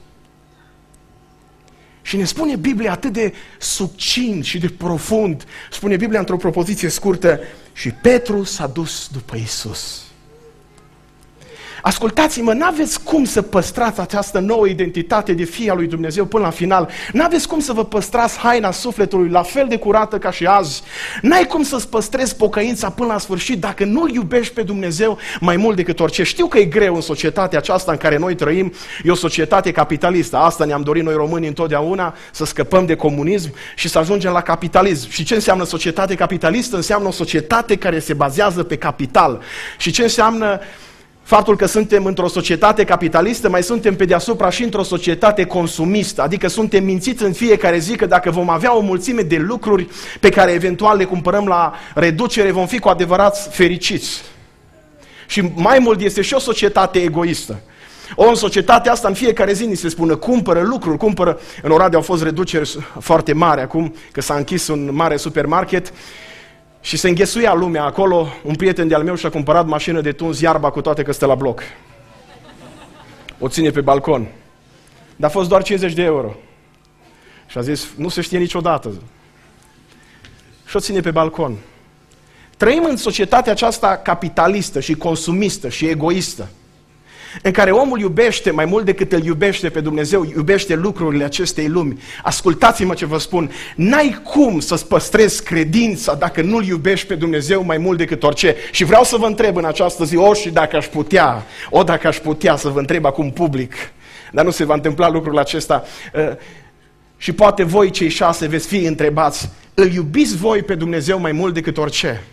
Și ne spune Biblia atât de succint și de profund, spune Biblia într-o propoziție scurtă, și Petru s-a dus după Iisus. Ascultați-mă, n-aveți cum să păstrați această nouă identitate de fii al lui Dumnezeu până la final. N-aveți cum să vă păstrați haina sufletului la fel de curată ca și azi. N-ai cum să-ți păstrezi pocăința până la sfârșit dacă nu-L iubești pe Dumnezeu mai mult decât orice. Știu că e greu în societatea aceasta în care noi trăim, e o societate capitalistă. Asta ne-am dorit noi românii întotdeauna, să scăpăm de comunism și să ajungem la capitalism. Și ce înseamnă societate capitalistă? Înseamnă o societate care se bazează pe capital. Și ce înseamnă faptul că suntem într-o societate capitalistă, mai suntem pe deasupra și într-o societate consumistă, adică suntem mințiți în fiecare zi că dacă vom avea o mulțime de lucruri pe care eventual le cumpărăm la reducere, vom fi cu adevărat fericiți. Și mai mult este și o societate egoistă. În societatea asta în fiecare zi ni se spune cumpără lucruri, cumpără. În Oradea au fost reduceri foarte mari acum, că s-a închis un mare supermarket. Și se înghesuia lumea acolo, un prieten de-al meu și-a cumpărat mașină de tuns iarba cu toate că stă la bloc. O ține pe balcon. Dar a fost doar 50 de euro. Și a zis, nu se știe niciodată. Și o ține pe balcon. Trăim în societatea aceasta capitalistă și consumistă și egoistă, în care omul iubește mai mult decât îl iubește pe Dumnezeu, iubește lucrurile acestei lumi. Ascultați-mă ce vă spun, n-ai cum să-ți păstrezi credința dacă nu-L iubești pe Dumnezeu mai mult decât orice. Și vreau să vă întreb în această zi, dacă aș putea să vă întreb acum public, dar nu se va întâmpla lucrul acesta. Și poate voi cei 6 veți fi întrebați, îl iubiți voi pe Dumnezeu mai mult decât orice?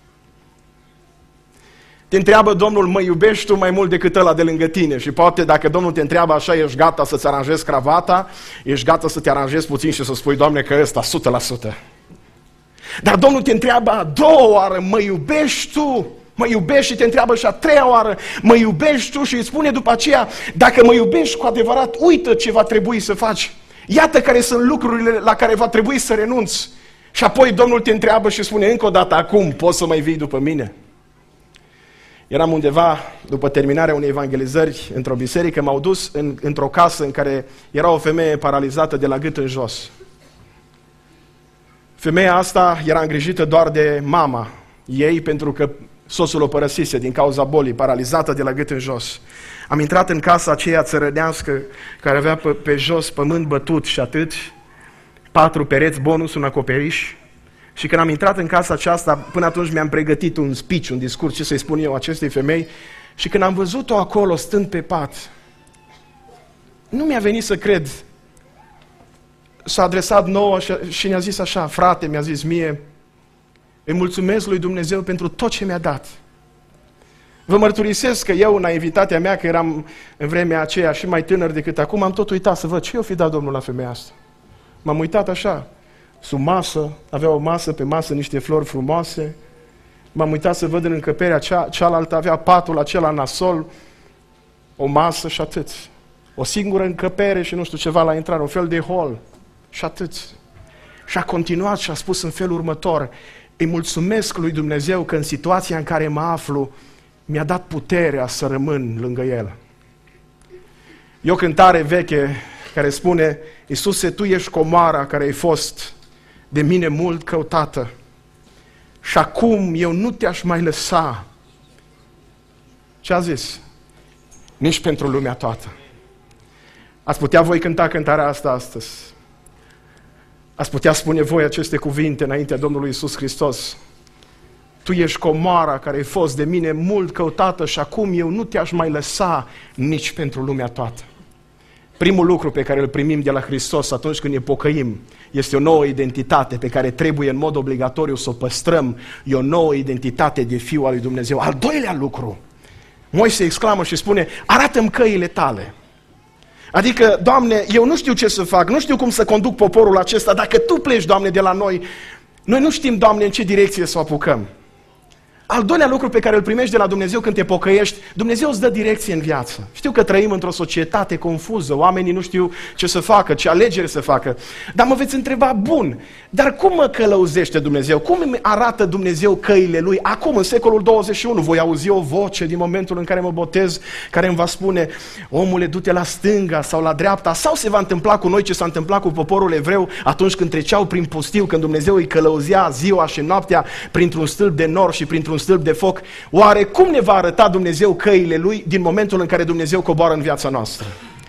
Te întreabă Domnul, mă iubești tu mai mult decât ăla de lângă tine? Și poate dacă Domnul te întreabă așa, ești gata să-ți aranjezi cravata, ești gata să te aranjezi puțin și să spui, Doamne, că ăsta 100%. Dar Domnul te întreabă a doua oară, mă iubești tu? Mă iubești și te întreabă și a treia oară, mă iubești tu? Și îi spune după aceea, dacă mă iubești cu adevărat, uită ce va trebui să faci. Iată care sunt lucrurile la care va trebui să renunți. Și apoi Domnul te întreabă și spune încă o dată, acum poți să mai vii după mine? Eram undeva, după terminarea unei evangelizări, într-o biserică, m-au dus într-o casă în care era o femeie paralizată de la gât în jos. Femeia asta era îngrijită doar de mama ei, pentru că soțul o părăsise din cauza bolii, paralizată de la gât în jos. Am intrat în casa aceea țărănească, care avea pe jos pământ bătut și atât, 4 pereți, bonus, un acoperiș. Și când am intrat în casa aceasta, până atunci mi-am pregătit un speech, un discurs, ce să-i spun eu acestei femei, și când am văzut-o acolo, stând pe pat, nu mi-a venit să cred. S-a adresat nouă și ne-a zis așa, frate, mi-a zis mie, îi mulțumesc lui Dumnezeu pentru tot ce mi-a dat. Vă mărturisesc că eu, în naivitatea mea, că eram în vremea aceea și mai tânăr decât acum, am tot uitat să văd ce i-o fi dat Domnul la femeia asta. M-am uitat așa, sub masă, avea o masă, pe masă niște flori frumoase, m-am uitat să văd în încăperea cealaltă, avea patul acela nasol, o masă și atât. O singură încăpere și nu știu ceva la intrare, un fel de hol și atât. Și a continuat și a spus în felul următor, îi mulțumesc lui Dumnezeu că în situația în care mă aflu, mi-a dat puterea să rămân lângă El. E o cântare veche care spune, Iisuse, Tu ești comoara care ai fost de mine mult căutată și acum eu nu te-aș mai lăsa. Ce a zis? Nici pentru lumea toată. Ați putea voi cânta cântarea asta astăzi. Ați putea spune voi aceste cuvinte înaintea Domnului Iisus Hristos. Tu ești comoara care ai fost de mine mult căutată și acum eu nu te-aș mai lăsa nici pentru lumea toată. Primul lucru pe care îl primim de la Hristos atunci când ne pocăim este o nouă identitate pe care trebuie în mod obligatoriu să o păstrăm. E o nouă identitate de fiu al lui Dumnezeu. Al doilea lucru, Moise exclamă și spune, arată-mi căile tale. Adică, Doamne, eu nu știu ce să fac, nu știu cum să conduc poporul acesta. Dacă Tu pleci, Doamne, de la noi, noi nu știm, Doamne, în ce direcție să o apucăm. Al doilea lucru pe care îl primești de la Dumnezeu când te pocăiești, Dumnezeu îți dă direcție în viață. Știu că trăim într-o societate confuză, oamenii nu știu ce să facă, ce alegere să facă. Dar mă veți întreba, bun, dar cum mă călăuzește Dumnezeu? Cum îmi arată Dumnezeu căile Lui? Acum, în secolul 21, voi auzi o voce din momentul în care mă botez, care îmi va spune, omule, du-te la stânga sau la dreapta, sau se va întâmpla cu noi ce s-a întâmplat cu poporul evreu atunci când treceau prin pustiu, când Dumnezeu îi călăuzea ziua și noaptea printr-un stâlp de nor și printr-un stâlp de foc. Oare cum ne va arăta Dumnezeu căile Lui din momentul în care Dumnezeu coboară în viața noastră?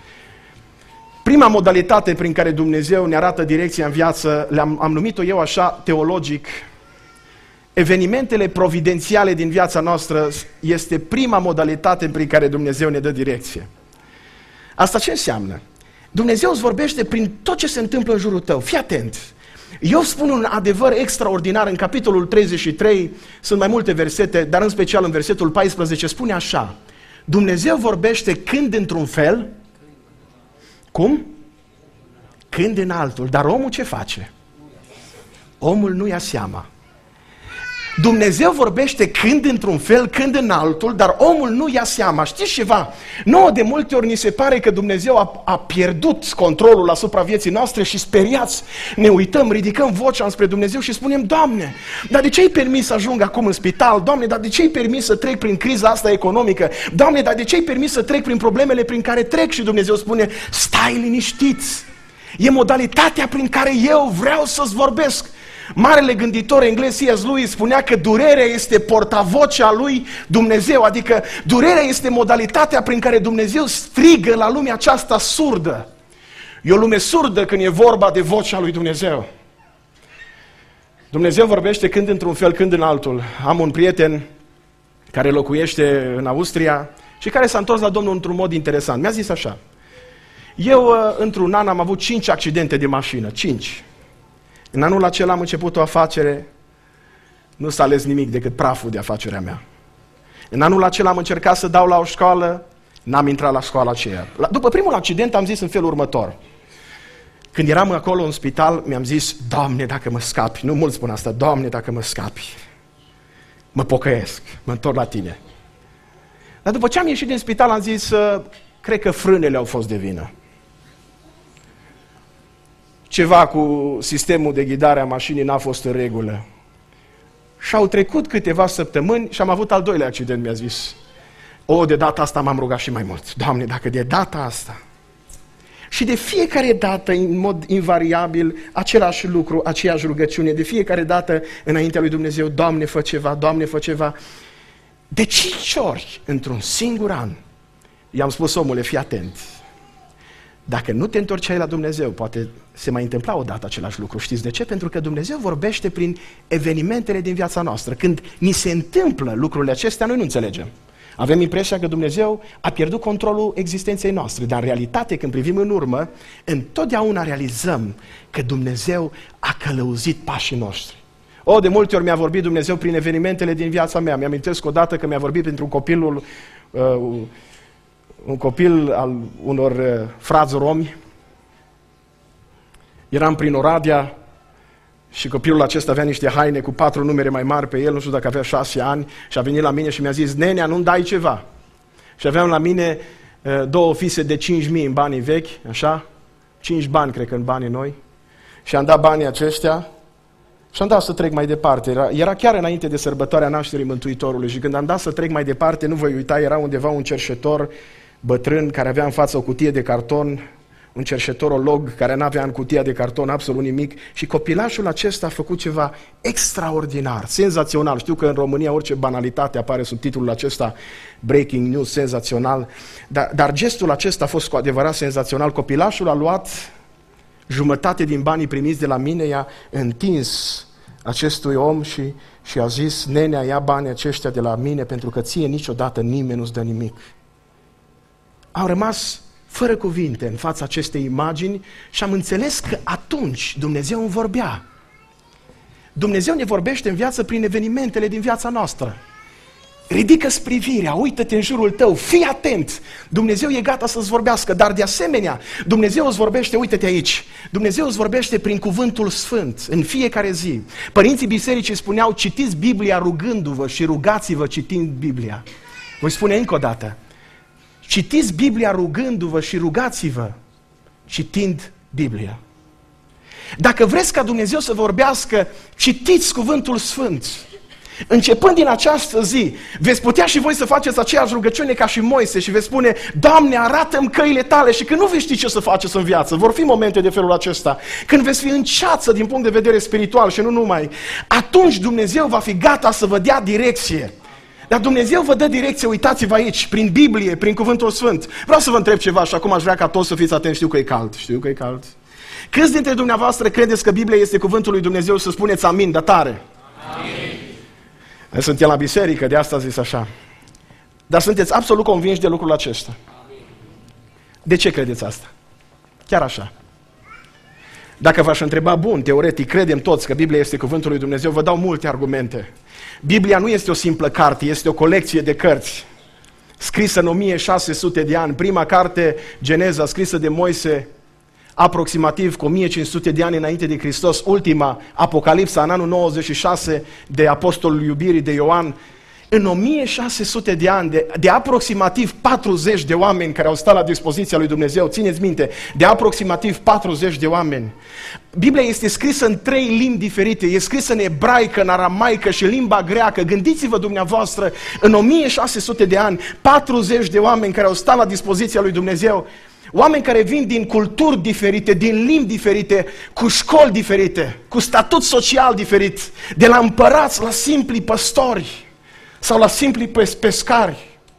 Prima modalitate prin care Dumnezeu ne arată direcția în viață, am numit-o eu așa teologic, evenimentele providențiale din viața noastră este prima modalitate prin care Dumnezeu ne dă direcție. Asta ce înseamnă? Dumnezeu îți vorbește prin tot ce se întâmplă în jurul tău. Fii atent! Eu spun un adevăr extraordinar în capitolul 33, sunt mai multe versete, dar în special în versetul 14 spune așa: Dumnezeu vorbește când într-un fel, cum? Când în altul, dar omul ce face? Omul nu ia seama. Dumnezeu vorbește când într-un fel, când în altul, dar omul nu ia seama. Știți ceva? Nouă de multe ori ni se pare că Dumnezeu a pierdut controlul asupra vieții noastre și speriați ne uităm, ridicăm vocea înspre Dumnezeu și spunem: Doamne, dar de ce ai permis să ajung acum în spital? Doamne, dar de ce ai permis să trec prin criza asta economică? Doamne, dar de ce ai permis să trec prin problemele prin care trec? Și Dumnezeu spune: stai liniștiți! E modalitatea prin care eu vreau să-ți vorbesc. Marele gânditor englez C.S. Lewis spunea că durerea este portavocea lui Dumnezeu, adică durerea este modalitatea prin care Dumnezeu strigă la lumea aceasta surdă. E o lume surdă când e vorba de vocea lui Dumnezeu. Dumnezeu vorbește când într-un fel, când în altul. Am un prieten care locuiește în Austria și care s-a întors la Domnul într-un mod interesant. Mi-a zis așa: eu într-un an am avut 5 accidente de mașină, 5. În anul acela am început o afacere, nu s-a ales nimic decât praful de afacerea mea. În anul acela am încercat să dau la o școală, n-am intrat la școala aceea. După primul accident am zis în felul următor. Când eram acolo în spital, mi-am zis: Doamne, dacă mă scapi, nu mulți spun asta, Doamne, dacă mă scapi, mă pocăiesc, mă întorc la Tine. Dar după ce am ieșit din spital am zis: cred că frânele au fost de vină. Ceva cu sistemul de ghidare a mașinii n-a fost în regulă. Și au trecut câteva săptămâni și am avut al doilea accident, mi-a zis. De data asta m-am rugat și mai mult. Doamne, dacă de data asta... Și de fiecare dată, în mod invariabil, același lucru, aceeași rugăciune, de fiecare dată înaintea lui Dumnezeu: Doamne, fă ceva, Doamne, fă ceva. De 5 ori, într-un singur an, i-am spus: omule, fii atent. Dacă nu te întorceai la Dumnezeu, poate se mai întâmpla odată același lucru. Știți de ce? Pentru că Dumnezeu vorbește prin evenimentele din viața noastră. Când ni se întâmplă lucrurile acestea, noi nu înțelegem. Avem impresia că Dumnezeu a pierdut controlul existenței noastre, dar în realitate, când privim în urmă, întotdeauna realizăm că Dumnezeu a călăuzit pașii noștri. De multe ori mi-a vorbit Dumnezeu prin evenimentele din viața mea. Mi-amintesc odată că mi-a vorbit pentru un copil al unor frați romi. Eram prin Oradea și copilul acesta avea niște haine cu 4 numere mai mari pe el, nu știu dacă avea 6 ani, și a venit la mine și mi-a zis: nenea, nu-mi dai ceva? Și aveam la mine 2 fise de 5.000 în banii vechi, așa, 5 bani, cred că în banii noi, și am dat banii aceștia și am dat să trec mai departe. Era chiar înainte de sărbătoarea nașterii Mântuitorului și când am dat să trec mai departe, nu voi uita, era undeva un cerșetor bătrân care avea în față o cutie de carton, un cerșetorolog care n-avea în cutia de carton absolut nimic, și copilașul acesta a făcut ceva extraordinar, senzațional. Știu că în România orice banalitate apare sub titlul acesta, breaking news, senzațional, dar gestul acesta a fost cu adevărat senzațional. Copilașul a luat jumătate din banii primiți de la mine, i-a întins acestui om și a zis: nenea, ia banii aceștia de la mine pentru că ție niciodată nimeni nu-ți dă nimic. Au rămas fără cuvinte în fața acestei imagini și am înțeles că atunci Dumnezeu îmi vorbea. Dumnezeu ne vorbește în viață prin evenimentele din viața noastră. Ridică-ți privirea, uită-te în jurul tău, fii atent. Dumnezeu e gata să-ți vorbească, dar de asemenea, Dumnezeu îți vorbește, uită-te aici, Dumnezeu îți vorbește prin cuvântul sfânt, în fiecare zi. Părinții bisericii spuneau: citiți Biblia rugându-vă și rugați-vă citind Biblia. Voi spune încă o dată: citiți Biblia rugându-vă și rugați-vă citind Biblia. Dacă vreți ca Dumnezeu să vorbească, citiți cuvântul sfânt. Începând din această zi, veți putea și voi să faceți aceeași rugăciune ca și Moise și veți spune: Doamne, arată-mi căile tale. Și când nu veți ști ce să faceți în viață, vor fi momente de felul acesta, când veți fi în ceață din punct de vedere spiritual și nu numai, atunci Dumnezeu va fi gata să vă dea direcție. Dar Dumnezeu vă dă direcție, uitați-vă aici, prin Biblie, prin Cuvântul Sfânt. Vreau să vă întreb ceva și acum aș vrea ca toți să fiți atenți, știu că e cald. Câți dintre dumneavoastră credeți că Biblia este Cuvântul lui Dumnezeu? Să spuneți amin, dar tare. Amin. Noi suntem la biserică, de asta zis așa. Dar sunteți absolut convinși de lucrul acesta. Amin. De ce credeți asta? Chiar așa. Dacă v-aș întreba, bun, teoretic, credem toți că Biblia este Cuvântul lui Dumnezeu, vă dau multe argumente. Biblia nu este o simplă carte, este o colecție de cărți, scrisă în 1600 de ani. Prima carte, Geneza, scrisă de Moise, aproximativ cu 1500 de ani înainte de Hristos. Ultima, Apocalipsa, în anul 96, de Apostolul Iubirii, de Ioan. În 1600 de ani, de aproximativ 40 de oameni care au stat la dispoziția lui Dumnezeu, țineți minte, de aproximativ 40 de oameni. Biblia este scrisă în 3 limbi diferite, e scrisă în ebraică, în aramaică și limba greacă. Gândiți-vă dumneavoastră, în 1600 de ani, 40 de oameni care au stat la dispoziția lui Dumnezeu, oameni care vin din culturi diferite, din limbi diferite, cu școli diferite, cu statut social diferit, de la împărați la simpli păstori sau la simpli pescari.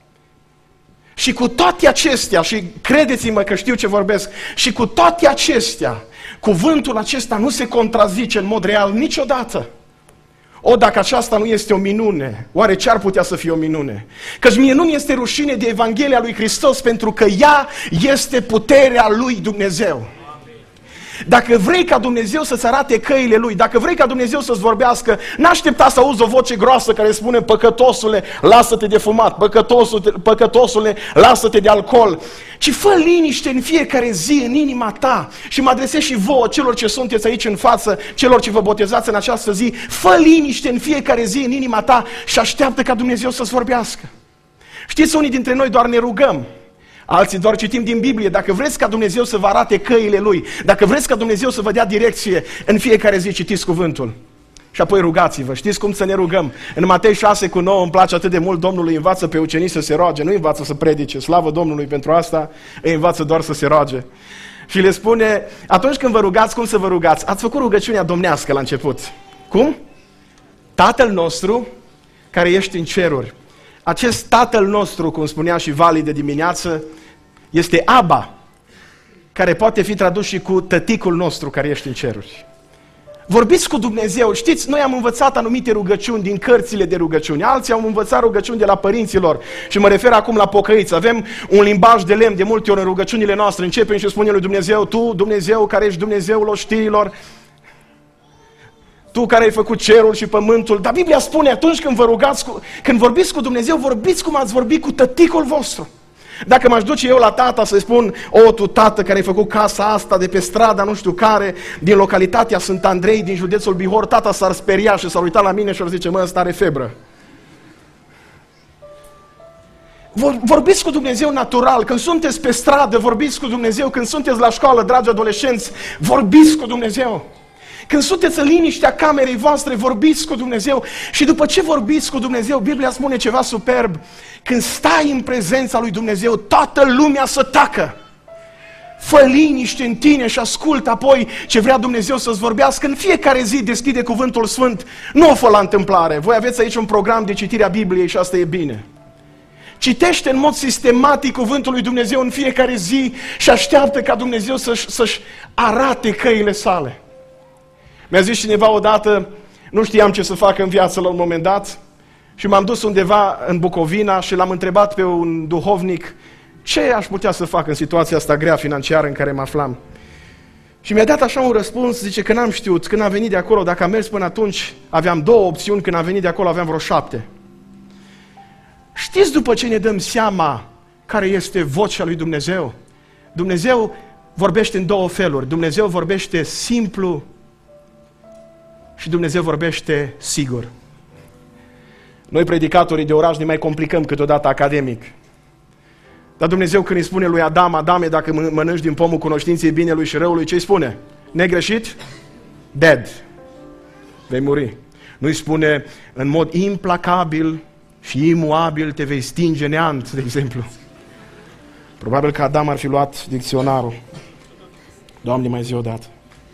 Și cu toate acestea, și credeți-mă că știu ce vorbesc, și cu toate acestea, cuvântul acesta nu se contrazice în mod real niciodată. O, dacă aceasta nu este o minune, oare ce ar putea să fie o minune? Căci mie nu mi este rușine de Evanghelia lui Hristos, pentru că ea este puterea lui Dumnezeu. Dacă vrei ca Dumnezeu să-ți arate căile Lui, dacă vrei ca Dumnezeu să-ți vorbească, n-aștepta să auzi o voce groasă care spune: păcătosule, lasă-te de fumat, păcătosule, lasă-te de alcool, ci fă liniște în fiecare zi în inima ta. Și mă adresez și vouă, celor ce sunteți aici în față, celor ce vă botezați în această zi, fă liniște în fiecare zi în inima ta și așteaptă ca Dumnezeu să-ți vorbească. Știți, unii dintre noi doar ne rugăm, alții doar citim din Biblie. Dacă vreți ca Dumnezeu să vă arate căile Lui, dacă vreți ca Dumnezeu să vă dea direcție, în fiecare zi citiți cuvântul. Și apoi rugați-vă. Știți cum să ne rugăm? În Matei 6:9 îmi place atât de mult, Domnul îi învață pe ucenici să se roage, nu îi învață să predice, slavă Domnului pentru asta, îi învață doar să se roage. Și le spune, atunci când vă rugați, cum să vă rugați? Ați făcut rugăciunea domnească la început. Cum? Tatăl nostru care ești în ceruri. Acest Tatăl nostru, cum spunea și Vali de dimineață, este Abba, care poate fi tradus și cu tăticul nostru care ești în ceruri. Vorbiți cu Dumnezeu. Știți, noi am învățat anumite rugăciuni din cărțile de rugăciuni. Alții au învățat rugăciuni de la părinților. Și mă refer acum la pocăiți. Avem un limbaj de lemn de multe ori în rugăciunile noastre. Începem și spunem lui Dumnezeu: Tu, Dumnezeu, care ești Dumnezeul oștirilor, Tu care ai făcut cerul și pământul. Dar Biblia spune, atunci când vă rugați, când vorbiți cu Dumnezeu, vorbiți cum ați vorbit cu tăticul vostru. Dacă m-aș duce eu la tata să-i spun: O, tu tată care ai făcut casa asta de pe strada nu știu care, din localitatea Sfânt Andrei, din județul Bihor, tata s-ar speria și s-ar uita la mine și ar zice: Mă, ăsta are febră. Vorbiți cu Dumnezeu natural. Când sunteți pe stradă, vorbiți cu Dumnezeu. Când sunteți la școală, dragi adolescenți, vorbiți cu Dumnezeu. Când sunteți în liniștea camerei voastre, vorbiți cu Dumnezeu. Și după ce vorbiți cu Dumnezeu, Biblia spune ceva superb: când stai în prezența lui Dumnezeu, toată lumea să tacă. Fă liniște în tine și ascultă apoi ce vrea Dumnezeu să-ți vorbească. În fiecare zi deschide Cuvântul Sfânt. Nu o fă la întâmplare. Voi aveți aici un program de citire a Bibliei și asta e bine. Citește în mod sistematic Cuvântul lui Dumnezeu în fiecare zi și așteaptă ca Dumnezeu să-și arate căile sale. Mi-a zis cineva odată: Nu știam ce să fac în viață la un moment dat și m-am dus undeva în Bucovina și l-am întrebat pe un duhovnic ce aș putea să fac în situația asta grea financiară în care mă aflam. Și mi-a dat așa un răspuns, zice că n-am știut, când am venit de acolo, dacă am mers până atunci, aveam 2 opțiuni, când am venit de acolo aveam vreo 7. Știți după ce ne dăm seama care este vocea lui Dumnezeu? Dumnezeu vorbește în 2 feluri. Dumnezeu vorbește simplu și Dumnezeu vorbește sigur. Noi, predicatorii de oraș, ne mai complicăm câteodată academic. Dar Dumnezeu când îi spune lui Adam, Adame, dacă mănânci din pomul cunoștinței binelui și răului, ce îi spune? Negreșit? Dead. Vei muri. Nu îi spune în mod implacabil și imuabil te vei stinge neant, de exemplu. Probabil că Adam ar fi luat dicționarul. Doamne, mai zi odată.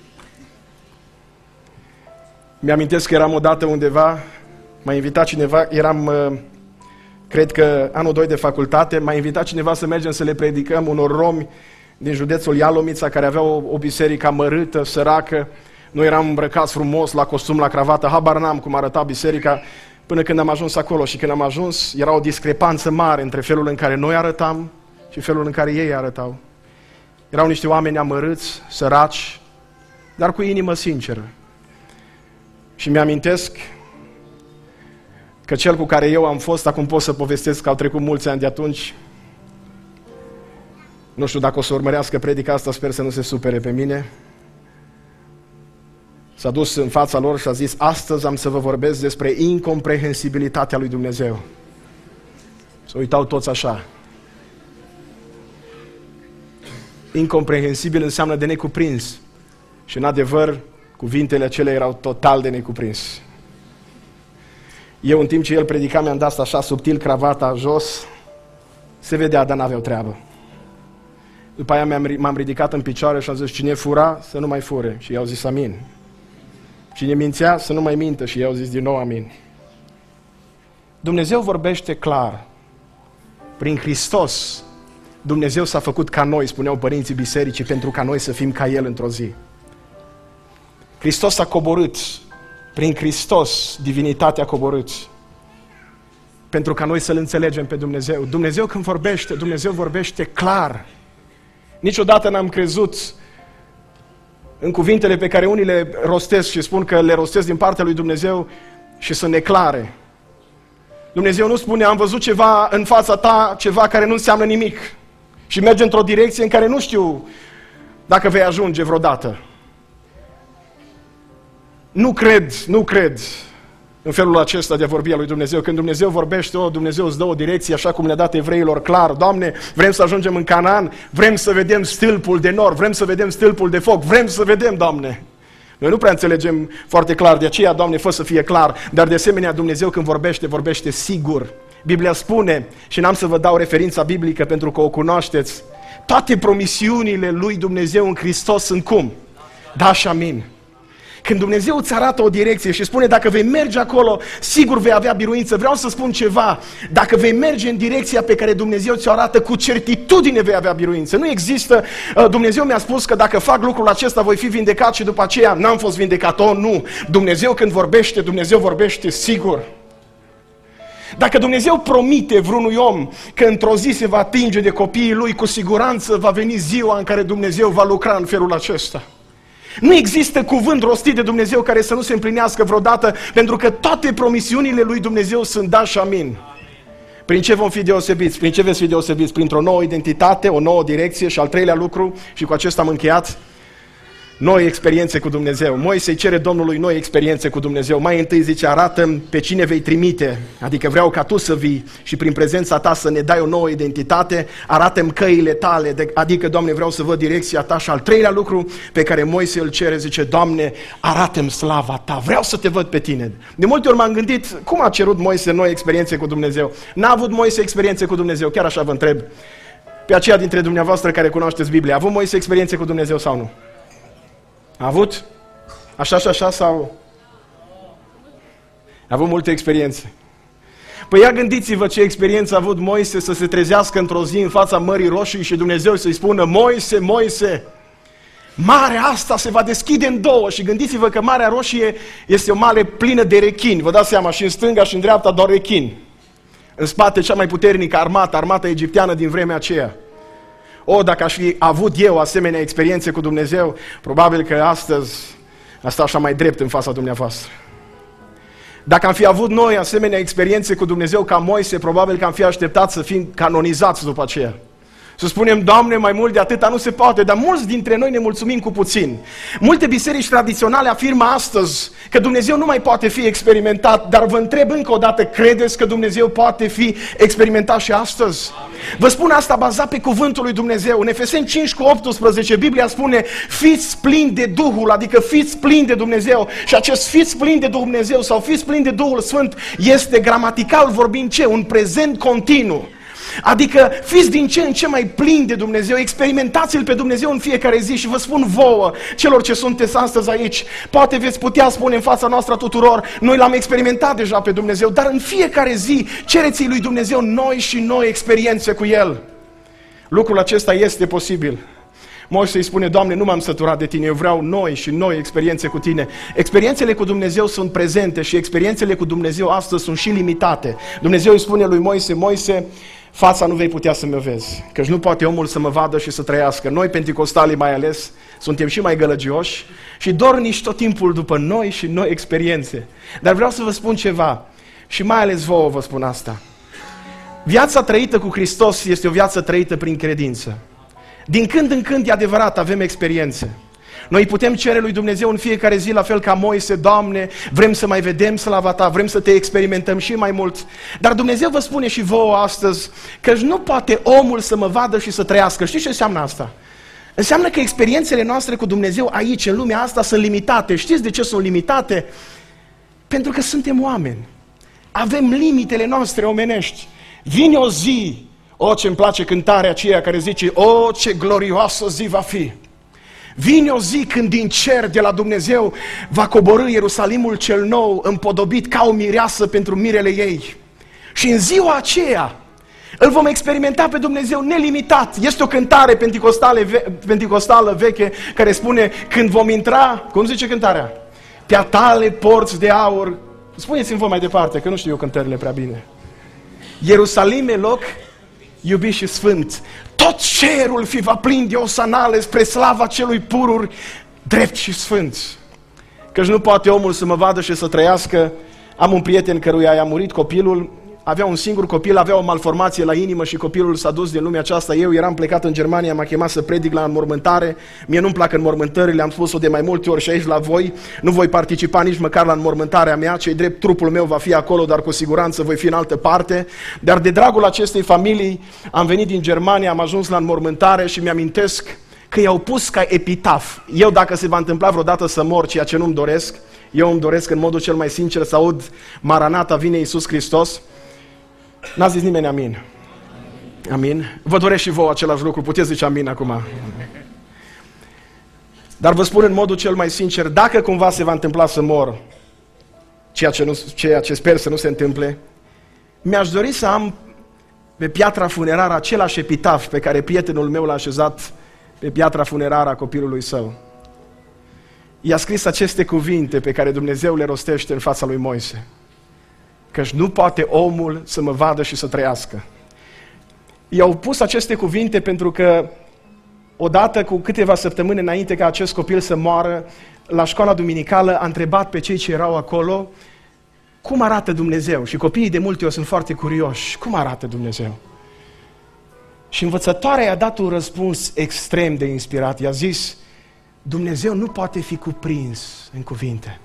Mi-amintesc că eram odată undeva, m-a invitat cineva, cred că anul 2 de facultate, m-a invitat cineva să mergem să le predicăm unor romi din județul Ialomița, care aveau o biserică amărâtă, săracă. Noi eram îmbrăcați frumos, la costum, la cravată, habar n-am cum arăta biserica, până când am ajuns acolo. Și când am ajuns, era o discrepanță mare între felul în care noi arătam și felul în care ei arătau. Erau niște oameni amărâți, săraci, dar cu inimă sinceră. Și mi-amintesc că cel cu care eu am fost, acum pot să povestesc că au trecut mulți ani de atunci, nu știu dacă o să urmărească predica asta, sper să nu se supere pe mine, s-a dus în fața lor și a zis: astăzi am să vă vorbesc despre incomprehensibilitatea lui Dumnezeu. Se uitau toți așa. Incomprehensibil înseamnă de necuprins. Și în adevăr, cuvintele acelea erau total de necuprins. Eu, în timp ce el predica, mi-am dat așa subtil cravata jos, se vedea, dar n-aveau treabă. După aia m-am ridicat în picioare și am zis: cine fura, să nu mai fure. Și i-au zis amin. Cine mințea, să nu mai mintă. Și i-au zis din nou amin. Dumnezeu vorbește clar. Prin Hristos, Dumnezeu s-a făcut ca noi, spuneau părinții bisericii, pentru ca noi să fim ca El într-o zi. Hristos a coborât. Prin Hristos, divinitatea a coborât. Pentru ca noi să-L înțelegem pe Dumnezeu. Dumnezeu când vorbește, Dumnezeu vorbește clar. Niciodată n-am crezut în cuvintele pe care unii le rostesc și spun că le rostesc din partea lui Dumnezeu și sunt neclare. Dumnezeu nu spune: am văzut ceva în fața ta, ceva care nu înseamnă nimic și merge într-o direcție în care nu știu dacă vei ajunge vreodată. Nu cred în felul acesta de a vorbi a lui Dumnezeu. Când Dumnezeu vorbește, Dumnezeu îți dă o direcție, așa cum le-a dat evreilor clar. Doamne, vrem să ajungem în Canaan, vrem să vedem stâlpul de nor, vrem să vedem stâlpul de foc, vrem să vedem, Doamne. Noi nu prea înțelegem foarte clar, de aceea, Doamne, fă să fie clar, dar de asemenea Dumnezeu când vorbește, vorbește sigur. Biblia spune, și n-am să vă dau referința biblică pentru că o cunoașteți, toate promisiunile lui Dumnezeu în Hristos sunt cum? Da și amin. Când Dumnezeu îți arată o direcție și spune: dacă vei merge acolo, sigur vei avea biruință. Vreau să spun ceva: dacă vei merge în direcția pe care Dumnezeu ți-o arată, cu certitudine vei avea biruință. Nu există, Dumnezeu mi-a spus că dacă fac lucrul acesta voi fi vindecat și după aceea n-am fost vindecat. Nu! Dumnezeu când vorbește, Dumnezeu vorbește sigur. Dacă Dumnezeu promite vreunui om că într-o zi se va atinge de copiii lui, cu siguranță va veni ziua în care Dumnezeu va lucra în felul acesta. Nu există cuvânt rostit de Dumnezeu care să nu se împlinească vreodată, pentru că toate promisiunile lui Dumnezeu sunt da și amin. Prin ce vom fi deosebiți? Prin ce veți fi deosebiți? Printr-o nouă identitate, o nouă direcție și al treilea lucru, și cu acesta am încheiat, noi experiențe cu Dumnezeu. Moise îi cere Domnului noi experiențe cu Dumnezeu. Mai întâi zice: arată-mi pe cine vei trimite, adică vreau ca tu să vii și prin prezența ta să ne dai o nouă identitate, arată-mi căile tale, adică, Doamne, vreau să văd direcția ta. Și al treilea lucru pe care Moise îl cere, zice: Doamne, arată-mi slava ta, vreau să te văd pe tine. De multe ori m-am gândit, cum a cerut Moise noi experiențe cu Dumnezeu? N-a avut Moise experiențe cu Dumnezeu? Chiar așa vă întreb, pe aceia dintre dumneavoastră care cunoașteți Biblia, a avut Moise experiențe cu Dumnezeu sau nu? A avut? Așa și așa sau? A avut multe experiențe. Păi ia gândiți-vă ce experiență a avut Moise să se trezească într-o zi în fața Mării Roșii și Dumnezeu să-i spună: Moise, Moise, Marea asta se va deschide în două și gândiți-vă că Marea Roșie este o mare plină de rechini. Vă dați seama, și în stânga și în dreapta doar rechini. În spate cea mai puternică armata egipteană din vremea aceea. Dacă aș fi avut eu asemenea experiențe cu Dumnezeu, probabil că astăzi asta așa mai drept în fața dumneavoastră. Dacă am fi avut noi asemenea experiențe cu Dumnezeu ca Moise, probabil că am fi așteptat să fim canonizați după aceea. Să spunem, Doamne, mai mult de atâta nu se poate, dar mulți dintre noi ne mulțumim cu puțin. Multe biserici tradiționale afirmă astăzi că Dumnezeu nu mai poate fi experimentat, dar vă întreb încă o dată, credeți că Dumnezeu poate fi experimentat și astăzi? Amin. Vă spun asta bazat pe cuvântul lui Dumnezeu. În Efeseni 5:18, Biblia spune, fiți plini de Duhul, adică fiți plini de Dumnezeu. Și acest fiți plini de Dumnezeu sau fiți plini de Duhul Sfânt este gramatical vorbind ce? Un prezent continuu. Adică fiți din ce în ce mai plini de Dumnezeu, experimentați-L pe Dumnezeu în fiecare zi și vă spun vouă, celor ce sunteți astăzi aici, poate veți putea spune în fața noastră tuturor, noi L-am experimentat deja pe Dumnezeu, dar în fiecare zi cereți-i lui Dumnezeu noi și noi experiențe cu El. Lucrul acesta este posibil. Moise îi spune, Doamne, nu m-am săturat de Tine, eu vreau noi și noi experiențe cu Tine. Experiențele cu Dumnezeu sunt prezente și experiențele cu Dumnezeu astăzi sunt și limitate. Dumnezeu îi spune lui Moise, Moise, fața nu vei putea să mă vezi, căci nu poate omul să mă vadă și să trăiască. Noi, penticostalii mai ales, suntem și mai gălăgioși și dornici tot timpul după noi și noi experiențe. Dar vreau să vă spun ceva și mai ales vouă vă spun asta. Viața trăită cu Hristos este o viață trăită prin credință. Din când în când, e adevărat, avem experiențe. Noi putem cere lui Dumnezeu în fiecare zi, la fel ca Moise, Doamne, vrem să mai vedem slava Ta, vrem să Te experimentăm și mai mult. Dar Dumnezeu vă spune și vouă astăzi că nu poate omul să mă vadă și să trăiască. Știți ce înseamnă asta? Înseamnă că experiențele noastre cu Dumnezeu aici, în lumea asta, sunt limitate. Știți de ce sunt limitate? Pentru că suntem oameni. Avem limitele noastre omenești. Vine o zi, ce-mi place cântarea aceea care zice, ce glorioasă zi va fi. Vine o zi când din cer de la Dumnezeu va coborî Ierusalimul cel nou împodobit ca o mireasă pentru mirele ei. Și în ziua aceea îl vom experimenta pe Dumnezeu nelimitat. Este o cântare penticostală veche care spune, când vom intra, cum zice cântarea? Pe-a tale porți de aur. Spuneți-mi voi mai departe, că nu știu eu cântările prea bine. Ierusalim e loc iubit și sfânt. Tot cerul fi va plin de osanale spre slava celui pururi, drept și sfânt. Căci nu poate omul să mă vadă și să trăiască. Am un prieten căruia i-a murit copilul, avea un singur copil, avea o malformație la inimă și copilul s-a dus din lumea aceasta. Eu eram plecat în Germania, m-a chemat să predic la înmormântare. Mie nu-mi plac înmormântările, am spus-o de mai multe ori și aici la voi. Nu voi participa nici măcar la înmormântarea mea, ce-i drept, trupul meu va fi acolo, dar cu siguranță voi fi în altă parte. Dar de dragul acestei familii am venit din Germania, am ajuns la înmormântare și mi-amintesc că i-au pus ca epitaf. Eu, dacă se va întâmpla vreodată să mor, ceea ce nu-mi doresc, eu îmi doresc în modul cel mai sincer să aud Maranata, vine Iisus Hristos. N-a zis nimeni amin. Amin. Vă doresc și vouă același lucru, puteți zice amin acum. Dar vă spun în modul cel mai sincer, dacă cumva se va întâmpla să mor, ceea ce sper să nu se întâmple, mi-aș dori să am pe piatra funerară același epitaf pe care prietenul meu l-a așezat pe piatra funerară a copilului său. I-a scris aceste cuvinte pe care Dumnezeu le rostește în fața lui Moise. Căci nu poate omul să mă vadă și să trăiască. I-au pus aceste cuvinte pentru că odată cu câteva săptămâni înainte ca acest copil să moară, la școala duminicală a întrebat pe cei ce erau acolo cum arată Dumnezeu. Și copiii de multe ori sunt foarte curioși. Cum arată Dumnezeu? Și învățătoarea i-a dat un răspuns extrem de inspirat. I-a zis, Dumnezeu nu poate fi cuprins în cuvinte.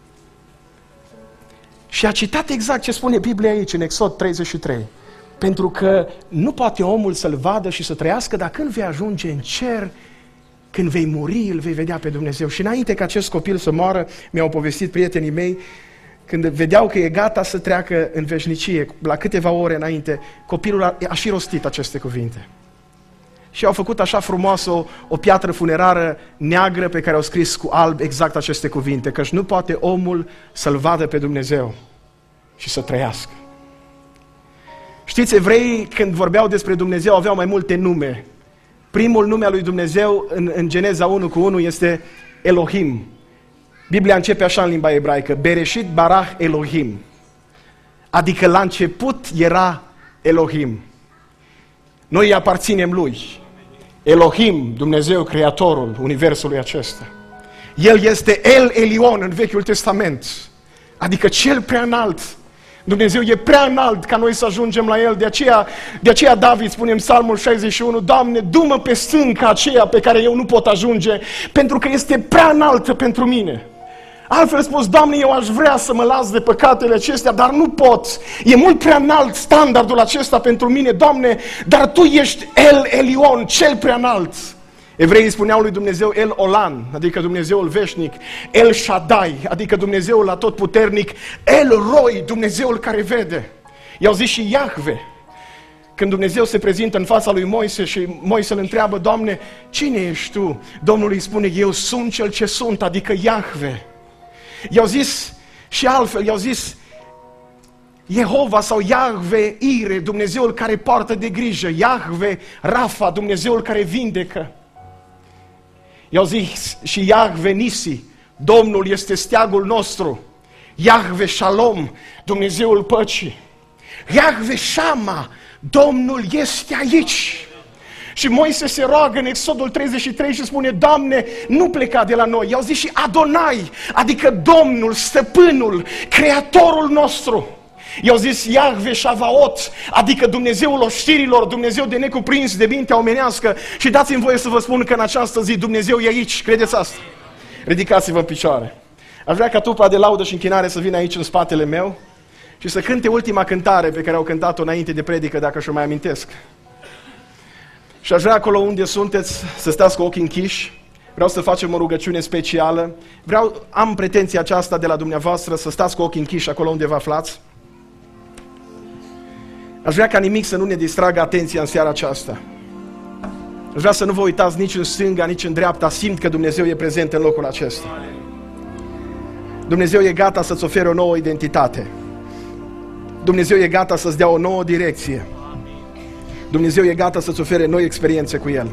Și a citat exact ce spune Biblia aici, în Exod 33. Pentru că nu poate omul să-L vadă și să trăiască, dar când vei ajunge în cer, când vei muri, îl vei vedea pe Dumnezeu. Și înainte ca acest copil să moară, mi-au povestit prietenii mei, când vedeau că e gata să treacă în veșnicie, la câteva ore înainte, copilul a și rostit aceste cuvinte. Și au făcut așa frumoasă o piatră funerară neagră pe care au scris cu alb exact aceste cuvinte, căci nu poate omul să-L vadă pe Dumnezeu și să trăiască. Știți, evreii când vorbeau despre Dumnezeu aveau mai multe nume. Primul nume al lui Dumnezeu în Geneza 1:1 este Elohim. Biblia începe așa în limba ebraică, Bereshit barach Elohim. Adică la început era Elohim. Noi îi aparținem lui. Elohim, Dumnezeu, Creatorul universului acesta. El este El Elion în Vechiul Testament. Adică cel prea înalt. Dumnezeu e prea înalt ca noi să ajungem la El. De aceea David spune în Psalmul 61, Doamne, du-mă pe stânca aceea pe care eu nu pot ajunge, pentru că este prea înaltă pentru mine. Altfel spus, Doamne, eu aș vrea să mă las de păcatele acestea, dar nu pot. E mult prea înalt standardul acesta pentru mine, Doamne, dar Tu ești El Elion, cel prea înalt. Evreii spuneau lui Dumnezeu El Olam, adică Dumnezeul veșnic, El Shaddai, adică Dumnezeul atotputernic, El Roi, Dumnezeul care vede. I-au zis și Iahve. Când Dumnezeu se prezintă în fața lui Moise și Moise îl întreabă, Doamne, cine ești Tu? Domnul îi spune, eu sunt cel ce sunt, adică Iahve. I-au zis și altfel, i-au zis Jehova sau Iahve Ire, Dumnezeul care poartă de grijă, Iahve Rafa, Dumnezeul care vindecă. I-au zis și Iahve Nisi, Domnul este steagul nostru, Iahve Shalom, Dumnezeul păcii, Iahve Shama, Domnul este aici. Și Moise se roagă în Exodul 33 și spune, Doamne, nu pleca de la noi. I-au zis și Adonai, adică Domnul, Stăpânul, Creatorul nostru. I-au zis Iahve Shavaot, adică Dumnezeul oștirilor, Dumnezeu de necuprins de mintea omenească. Și dați-mi voie să vă spun că în această zi Dumnezeu e aici, credeți asta? Ridicați-vă în picioare. Aș vrea ca trupa de laudă și închinare să vină aici în spatele meu și să cânte ultima cântare pe care au cântat-o înainte de predică, dacă și-o mai amintesc. Și aș vrea acolo unde sunteți să stați cu ochii închiși. Vreau să facem o rugăciune specială. Am pretenția aceasta de la dumneavoastră să stați cu ochii închiși acolo unde vă aflați. Aș vrea ca nimic să nu ne distragă atenția în seara aceasta. Aș vrea să nu vă uitați nici în stânga, nici în dreapta. Simt că Dumnezeu e prezent în locul acesta. Dumnezeu e gata să-ți ofere o nouă identitate. Dumnezeu e gata să-ți dea o nouă direcție. Dumnezeu e gata să-ți ofere noi experiențe cu El.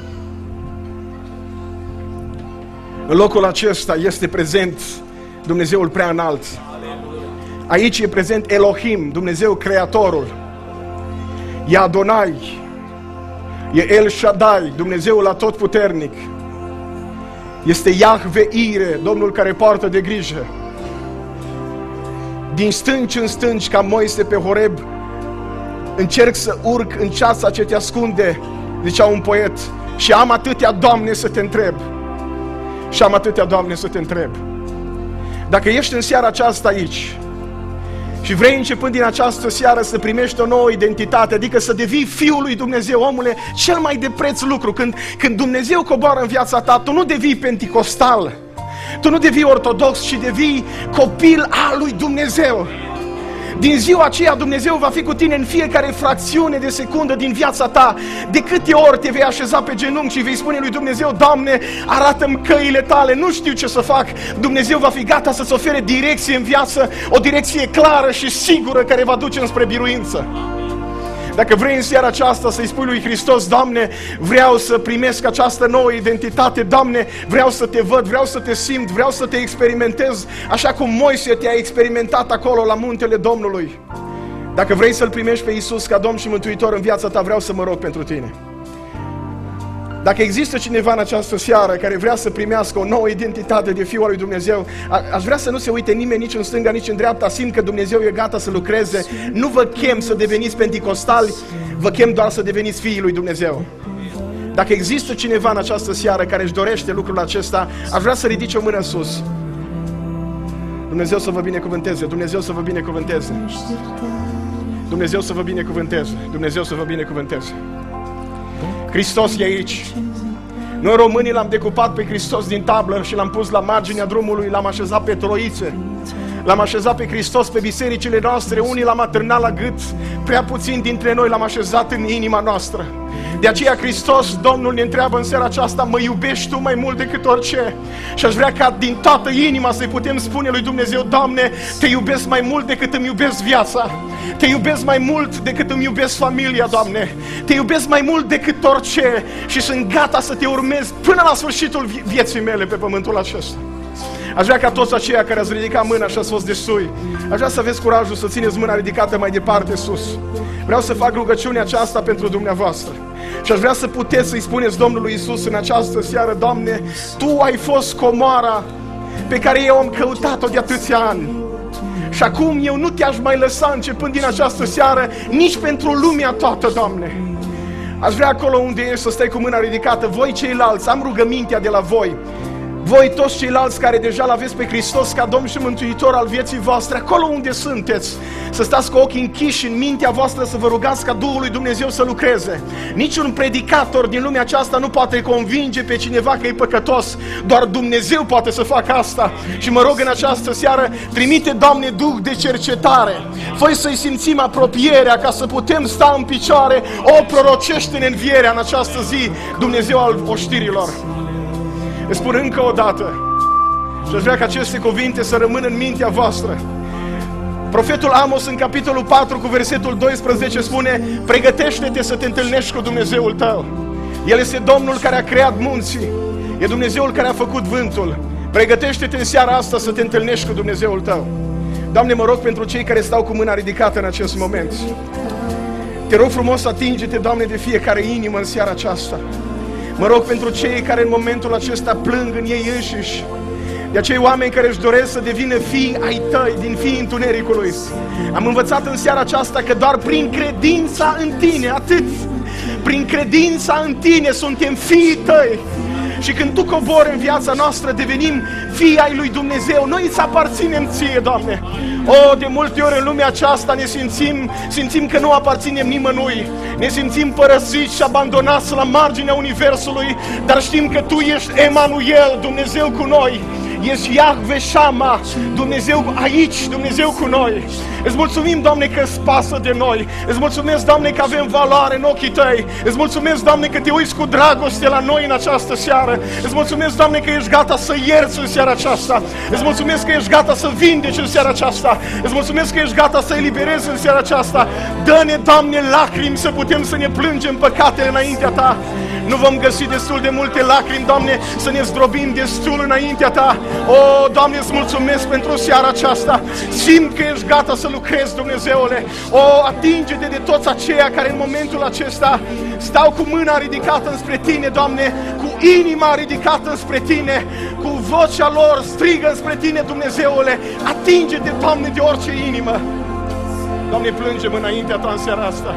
În locul acesta este prezent Dumnezeul prea înalt. Aici e prezent Elohim, Dumnezeu Creatorul. E Adonai, e El Shaddai, Dumnezeul atotputernic. Este Iahve Ire, Domnul care poartă de grijă. Din stânci în stânci, ca Moise pe Horeb, încerc să urc în ceața ce te ascunde, zicea un poet, și am atâtea, Doamne, să te întreb. Și am atâtea, Doamne, să te întreb. Dacă ești în seara aceasta aici și vrei începând din această seară să primești o nouă identitate, adică să devii Fiul lui Dumnezeu, omule, cel mai de preț lucru, când Dumnezeu coboară în viața ta, tu nu devii penticostal, tu nu devii ortodox, ci devii copil al lui Dumnezeu. Din ziua aceea Dumnezeu va fi cu tine în fiecare fracțiune de secundă din viața ta. De câte ori te vei așeza pe genunchi și vei spune lui Dumnezeu, Doamne, arată-mi căile tale, nu știu ce să fac. Dumnezeu va fi gata să-ți ofere direcție în viață, o direcție clară și sigură care va duce înspre biruință. Dacă vrei în seara aceasta să-i spui lui Hristos, Doamne, vreau să primesc această nouă identitate, Doamne, vreau să te văd, vreau să te simt, vreau să te experimentez, așa cum Moise te-a experimentat acolo la muntele Domnului. Dacă vrei să-L primești pe Iisus ca Domn și Mântuitor în viața ta, vreau să mă rog pentru tine. Dacă există cineva în această seară care vrea să primească o nouă identitate de Fiul al lui Dumnezeu, aș vrea să nu se uite nimeni nici în stânga, nici în dreapta, simt că Dumnezeu e gata să lucreze. Nu vă chem să deveniți penticostali, vă chem doar să deveniți fiii lui Dumnezeu. Dacă există cineva în această seară care își dorește lucrul acesta, aș vrea să ridice o mână în sus. Dumnezeu să vă binecuvânteze, Dumnezeu să vă binecuvânteze. Dumnezeu să vă binecuvânteze, Dumnezeu să vă binecuvânteze. Hristos e aici. Noi românii l-am decupat pe Hristos din tablă și l-am pus la marginea drumului, l-am așezat pe troițe. L-am așezat pe Hristos pe bisericile noastre, unii l-am atârnat la gât, prea puțin dintre noi l-am așezat în inima noastră. De aceea Hristos, Domnul, ne întreabă în seara aceasta: mă iubești Tu mai mult decât orice? Și aș vrea ca din toată inima să-i putem spune lui Dumnezeu: Doamne, Te iubesc mai mult decât îmi iubesc viața, Te iubesc mai mult decât îmi iubesc familia, Doamne, Te iubesc mai mult decât orice și sunt gata să Te urmez până la sfârșitul vieții mele pe pământul acesta. Aș vrea ca toți aceia care ați ridicat mâna și ați fost destui, aș vrea să aveți curajul să țineți mâna ridicată mai departe sus. Vreau să fac rugăciunea aceasta pentru dumneavoastră. Și aș vrea să puteți să-i spuneți Domnului Iisus în această seară: Doamne, Tu ai fost comoara pe care eu am căutat-o de atâția ani. Și acum eu nu Te-aș mai lăsa începând din această seară, nici pentru lumea toată, Doamne. Aș vrea acolo unde ești să stai cu mâna ridicată. Voi ceilalți, am rugămintea de la voi. Voi toți ceilalți care deja l-aveți pe Hristos ca Domn și Mântuitor al vieții voastre, acolo unde sunteți, să stați cu ochii închiși în mintea voastră, să vă rugați ca Duhul lui Dumnezeu să lucreze. Niciun predicator din lumea aceasta nu poate convinge pe cineva că e păcătos. Doar Dumnezeu poate să facă asta. Și mă rog în această seară: trimite, Doamne, Duh de cercetare. Fă să-i simțim apropierea ca să putem sta în picioare. O, prorocește-ne învierea în această zi, Dumnezeu al oștirilor. Îți spun încă o dată și aș vrea ca aceste cuvinte să rămână în mintea voastră. Profetul Amos în capitolul 4 cu versetul 12 spune: pregătește-te să te întâlnești cu Dumnezeul tău. El este Domnul care a creat munții, e Dumnezeul care a făcut vântul. Pregătește-te în seara asta să te întâlnești cu Dumnezeul tău. Doamne, mă rog pentru cei care stau cu mâna ridicată în acest moment. Te rog frumos, atinge-te, Doamne, de fiecare inimă în seara aceasta. Mă rog pentru cei care în momentul acesta plâng în ei înșiși, de acei oameni care își doresc să devină fii ai Tăi, din fiii întunericului. Am învățat în seara aceasta că doar prin credința în Tine, atât, prin credința în Tine suntem fiii Tăi. Și când Tu cobori în viața noastră, devenim fii ai lui Dumnezeu. Noi îți aparținem Ție, Doamne. O, de multe ori în lumea aceasta ne simțim că nu aparținem nimănui. Ne simțim părăsiți și abandonați la marginea universului, dar știm că Tu ești Emanuel, Dumnezeu cu noi. Ești Iahve Shama, Dumnezeu aici, Dumnezeu cu noi. Îți mulțumim, Doamne, că îți pasă de noi. Îți mulțumesc, Doamne, că avem valoare în ochii Tăi. Îți mulțumesc, Doamne, că Te uiți cu dragoste la noi în această seară. Îți mulțumesc, Doamne, că ești gata să ierți în seara aceasta. Îți mulțumesc că ești gata să vindeci în seara aceasta. Îți mulțumesc că ești gata să eliberezi în seara aceasta. Dă-ne, Doamne, lacrimi să putem să ne plângem păcatele înaintea Ta. Nu vom găsi destul de multe lacrimi, Doamne, să ne zdrobim destul înaintea Ta. O, Doamne, îți mulțumesc pentru seara aceasta. Simt că ești gata să lucrezi, Dumnezeule. O, atinge-te de toți aceia care în momentul acesta stau cu mâna ridicată înspre Tine, Doamne, cu inima ridicată înspre Tine, cu vocea lor strigă înspre Tine, Dumnezeule. Atinge-te, Doamne, de orice inimă. Doamne, plângem înaintea Ta în seara asta.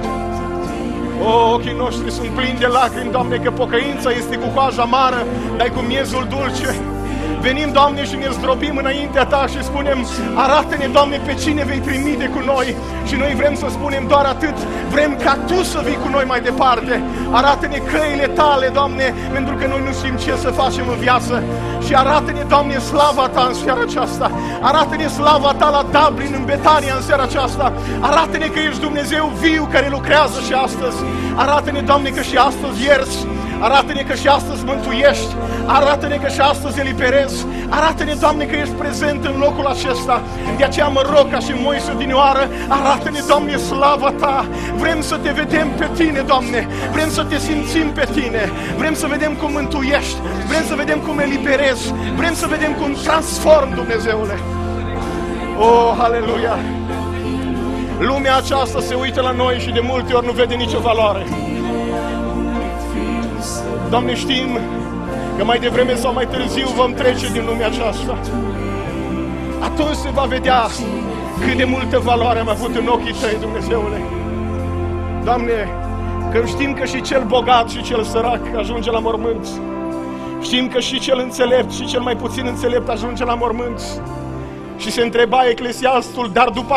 O, ochii noștri sunt plini de lacrimi, Doamne, că pocăința este cu coaja amară, dar cu miezul dulce. Venim, Doamne, și ne zdrobim înaintea Ta și spunem: arată-ne, Doamne, pe cine vei trimite cu noi. Și noi vrem să spunem doar atât: vrem ca Tu să vii cu noi mai departe. Arată-ne căile Tale, Doamne, pentru că noi nu știm ce să facem în viață. Și arată-ne, Doamne, slava Ta în seara aceasta. Arată-ne slava Ta la Dublin, în Betania, în seara aceasta. Arată-ne că ești Dumnezeu viu care lucrează și astăzi. Arată-ne, Doamne, că și astăzi ierți. Arată-ne că și astăzi mântuiești. Arată-ne că și astăzi eliberezi. Arată-ne, Doamne, că ești prezent în locul acesta. De aceea mă rog ca și Moise odinioară: arată-ne, Doamne, slava Ta. Vrem să Te vedem pe Tine, Doamne. Vrem să Te simțim pe Tine. Vrem să vedem cum mântuiești. Vrem să vedem cum eliberezi. Vrem să vedem cum transformi, Dumnezeule. Oh, aleluia! Lumea aceasta se uită la noi și de multe ori nu vede nicio valoare. Doamne, știm că mai devreme sau mai târziu vom trece din lumea aceasta. Atunci se va vedea cât de multă valoare am avut în ochii Tăi, Dumnezeule. Doamne, că știm că și cel bogat și cel sărac ajunge la mormânt. Știm că și cel înțelept și cel mai puțin înțelept ajunge la mormânt. Și se întreba Eclesiastul: dar după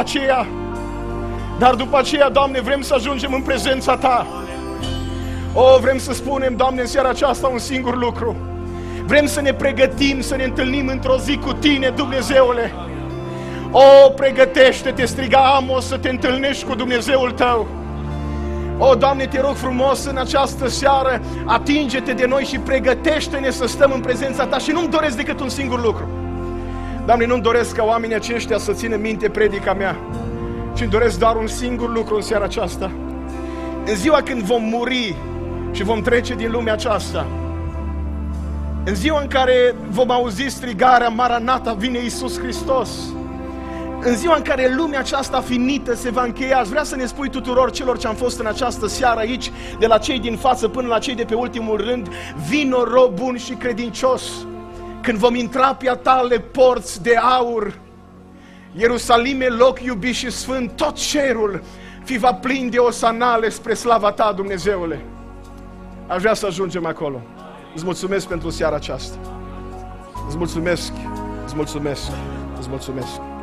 aceea, Doamne, vrem să ajungem în prezența Ta. O, vrem să spunem, Doamne, în seara aceasta un singur lucru. Vrem să ne pregătim, să ne întâlnim într-o zi cu Tine, Dumnezeule. O, pregătește-te, striga Amos, să te întâlnești cu Dumnezeul tău. O, Doamne, te rog frumos în această seară, atinge-te de noi și pregătește-ne să stăm în prezența Ta. Și nu-mi doresc decât un singur lucru. Doamne, nu-mi doresc ca oamenii aceștia să țină minte predica mea, ci îmi doresc doar un singur lucru în seara aceasta. În ziua când vom muri și vom trece din lumea aceasta, în ziua în care vom auzi strigarea Maranata, vine Iisus Hristos, în ziua în care lumea aceasta finită se va încheia, aș vrea să ne spui tuturor celor ce am fost în această seară aici, de la cei din față până la cei de pe ultimul rând, vino rob bun și credincios, când vom intra pe a tale porți de aur, Ierusalime, loc iubit și sfânt, tot cerul fi va plin de osanale spre slava Ta, Dumnezeule. Aș vrea să ajungem acolo. Îți mulțumesc pentru seara aceasta. Îți mulțumesc, îți mulțumesc, îți mulțumesc.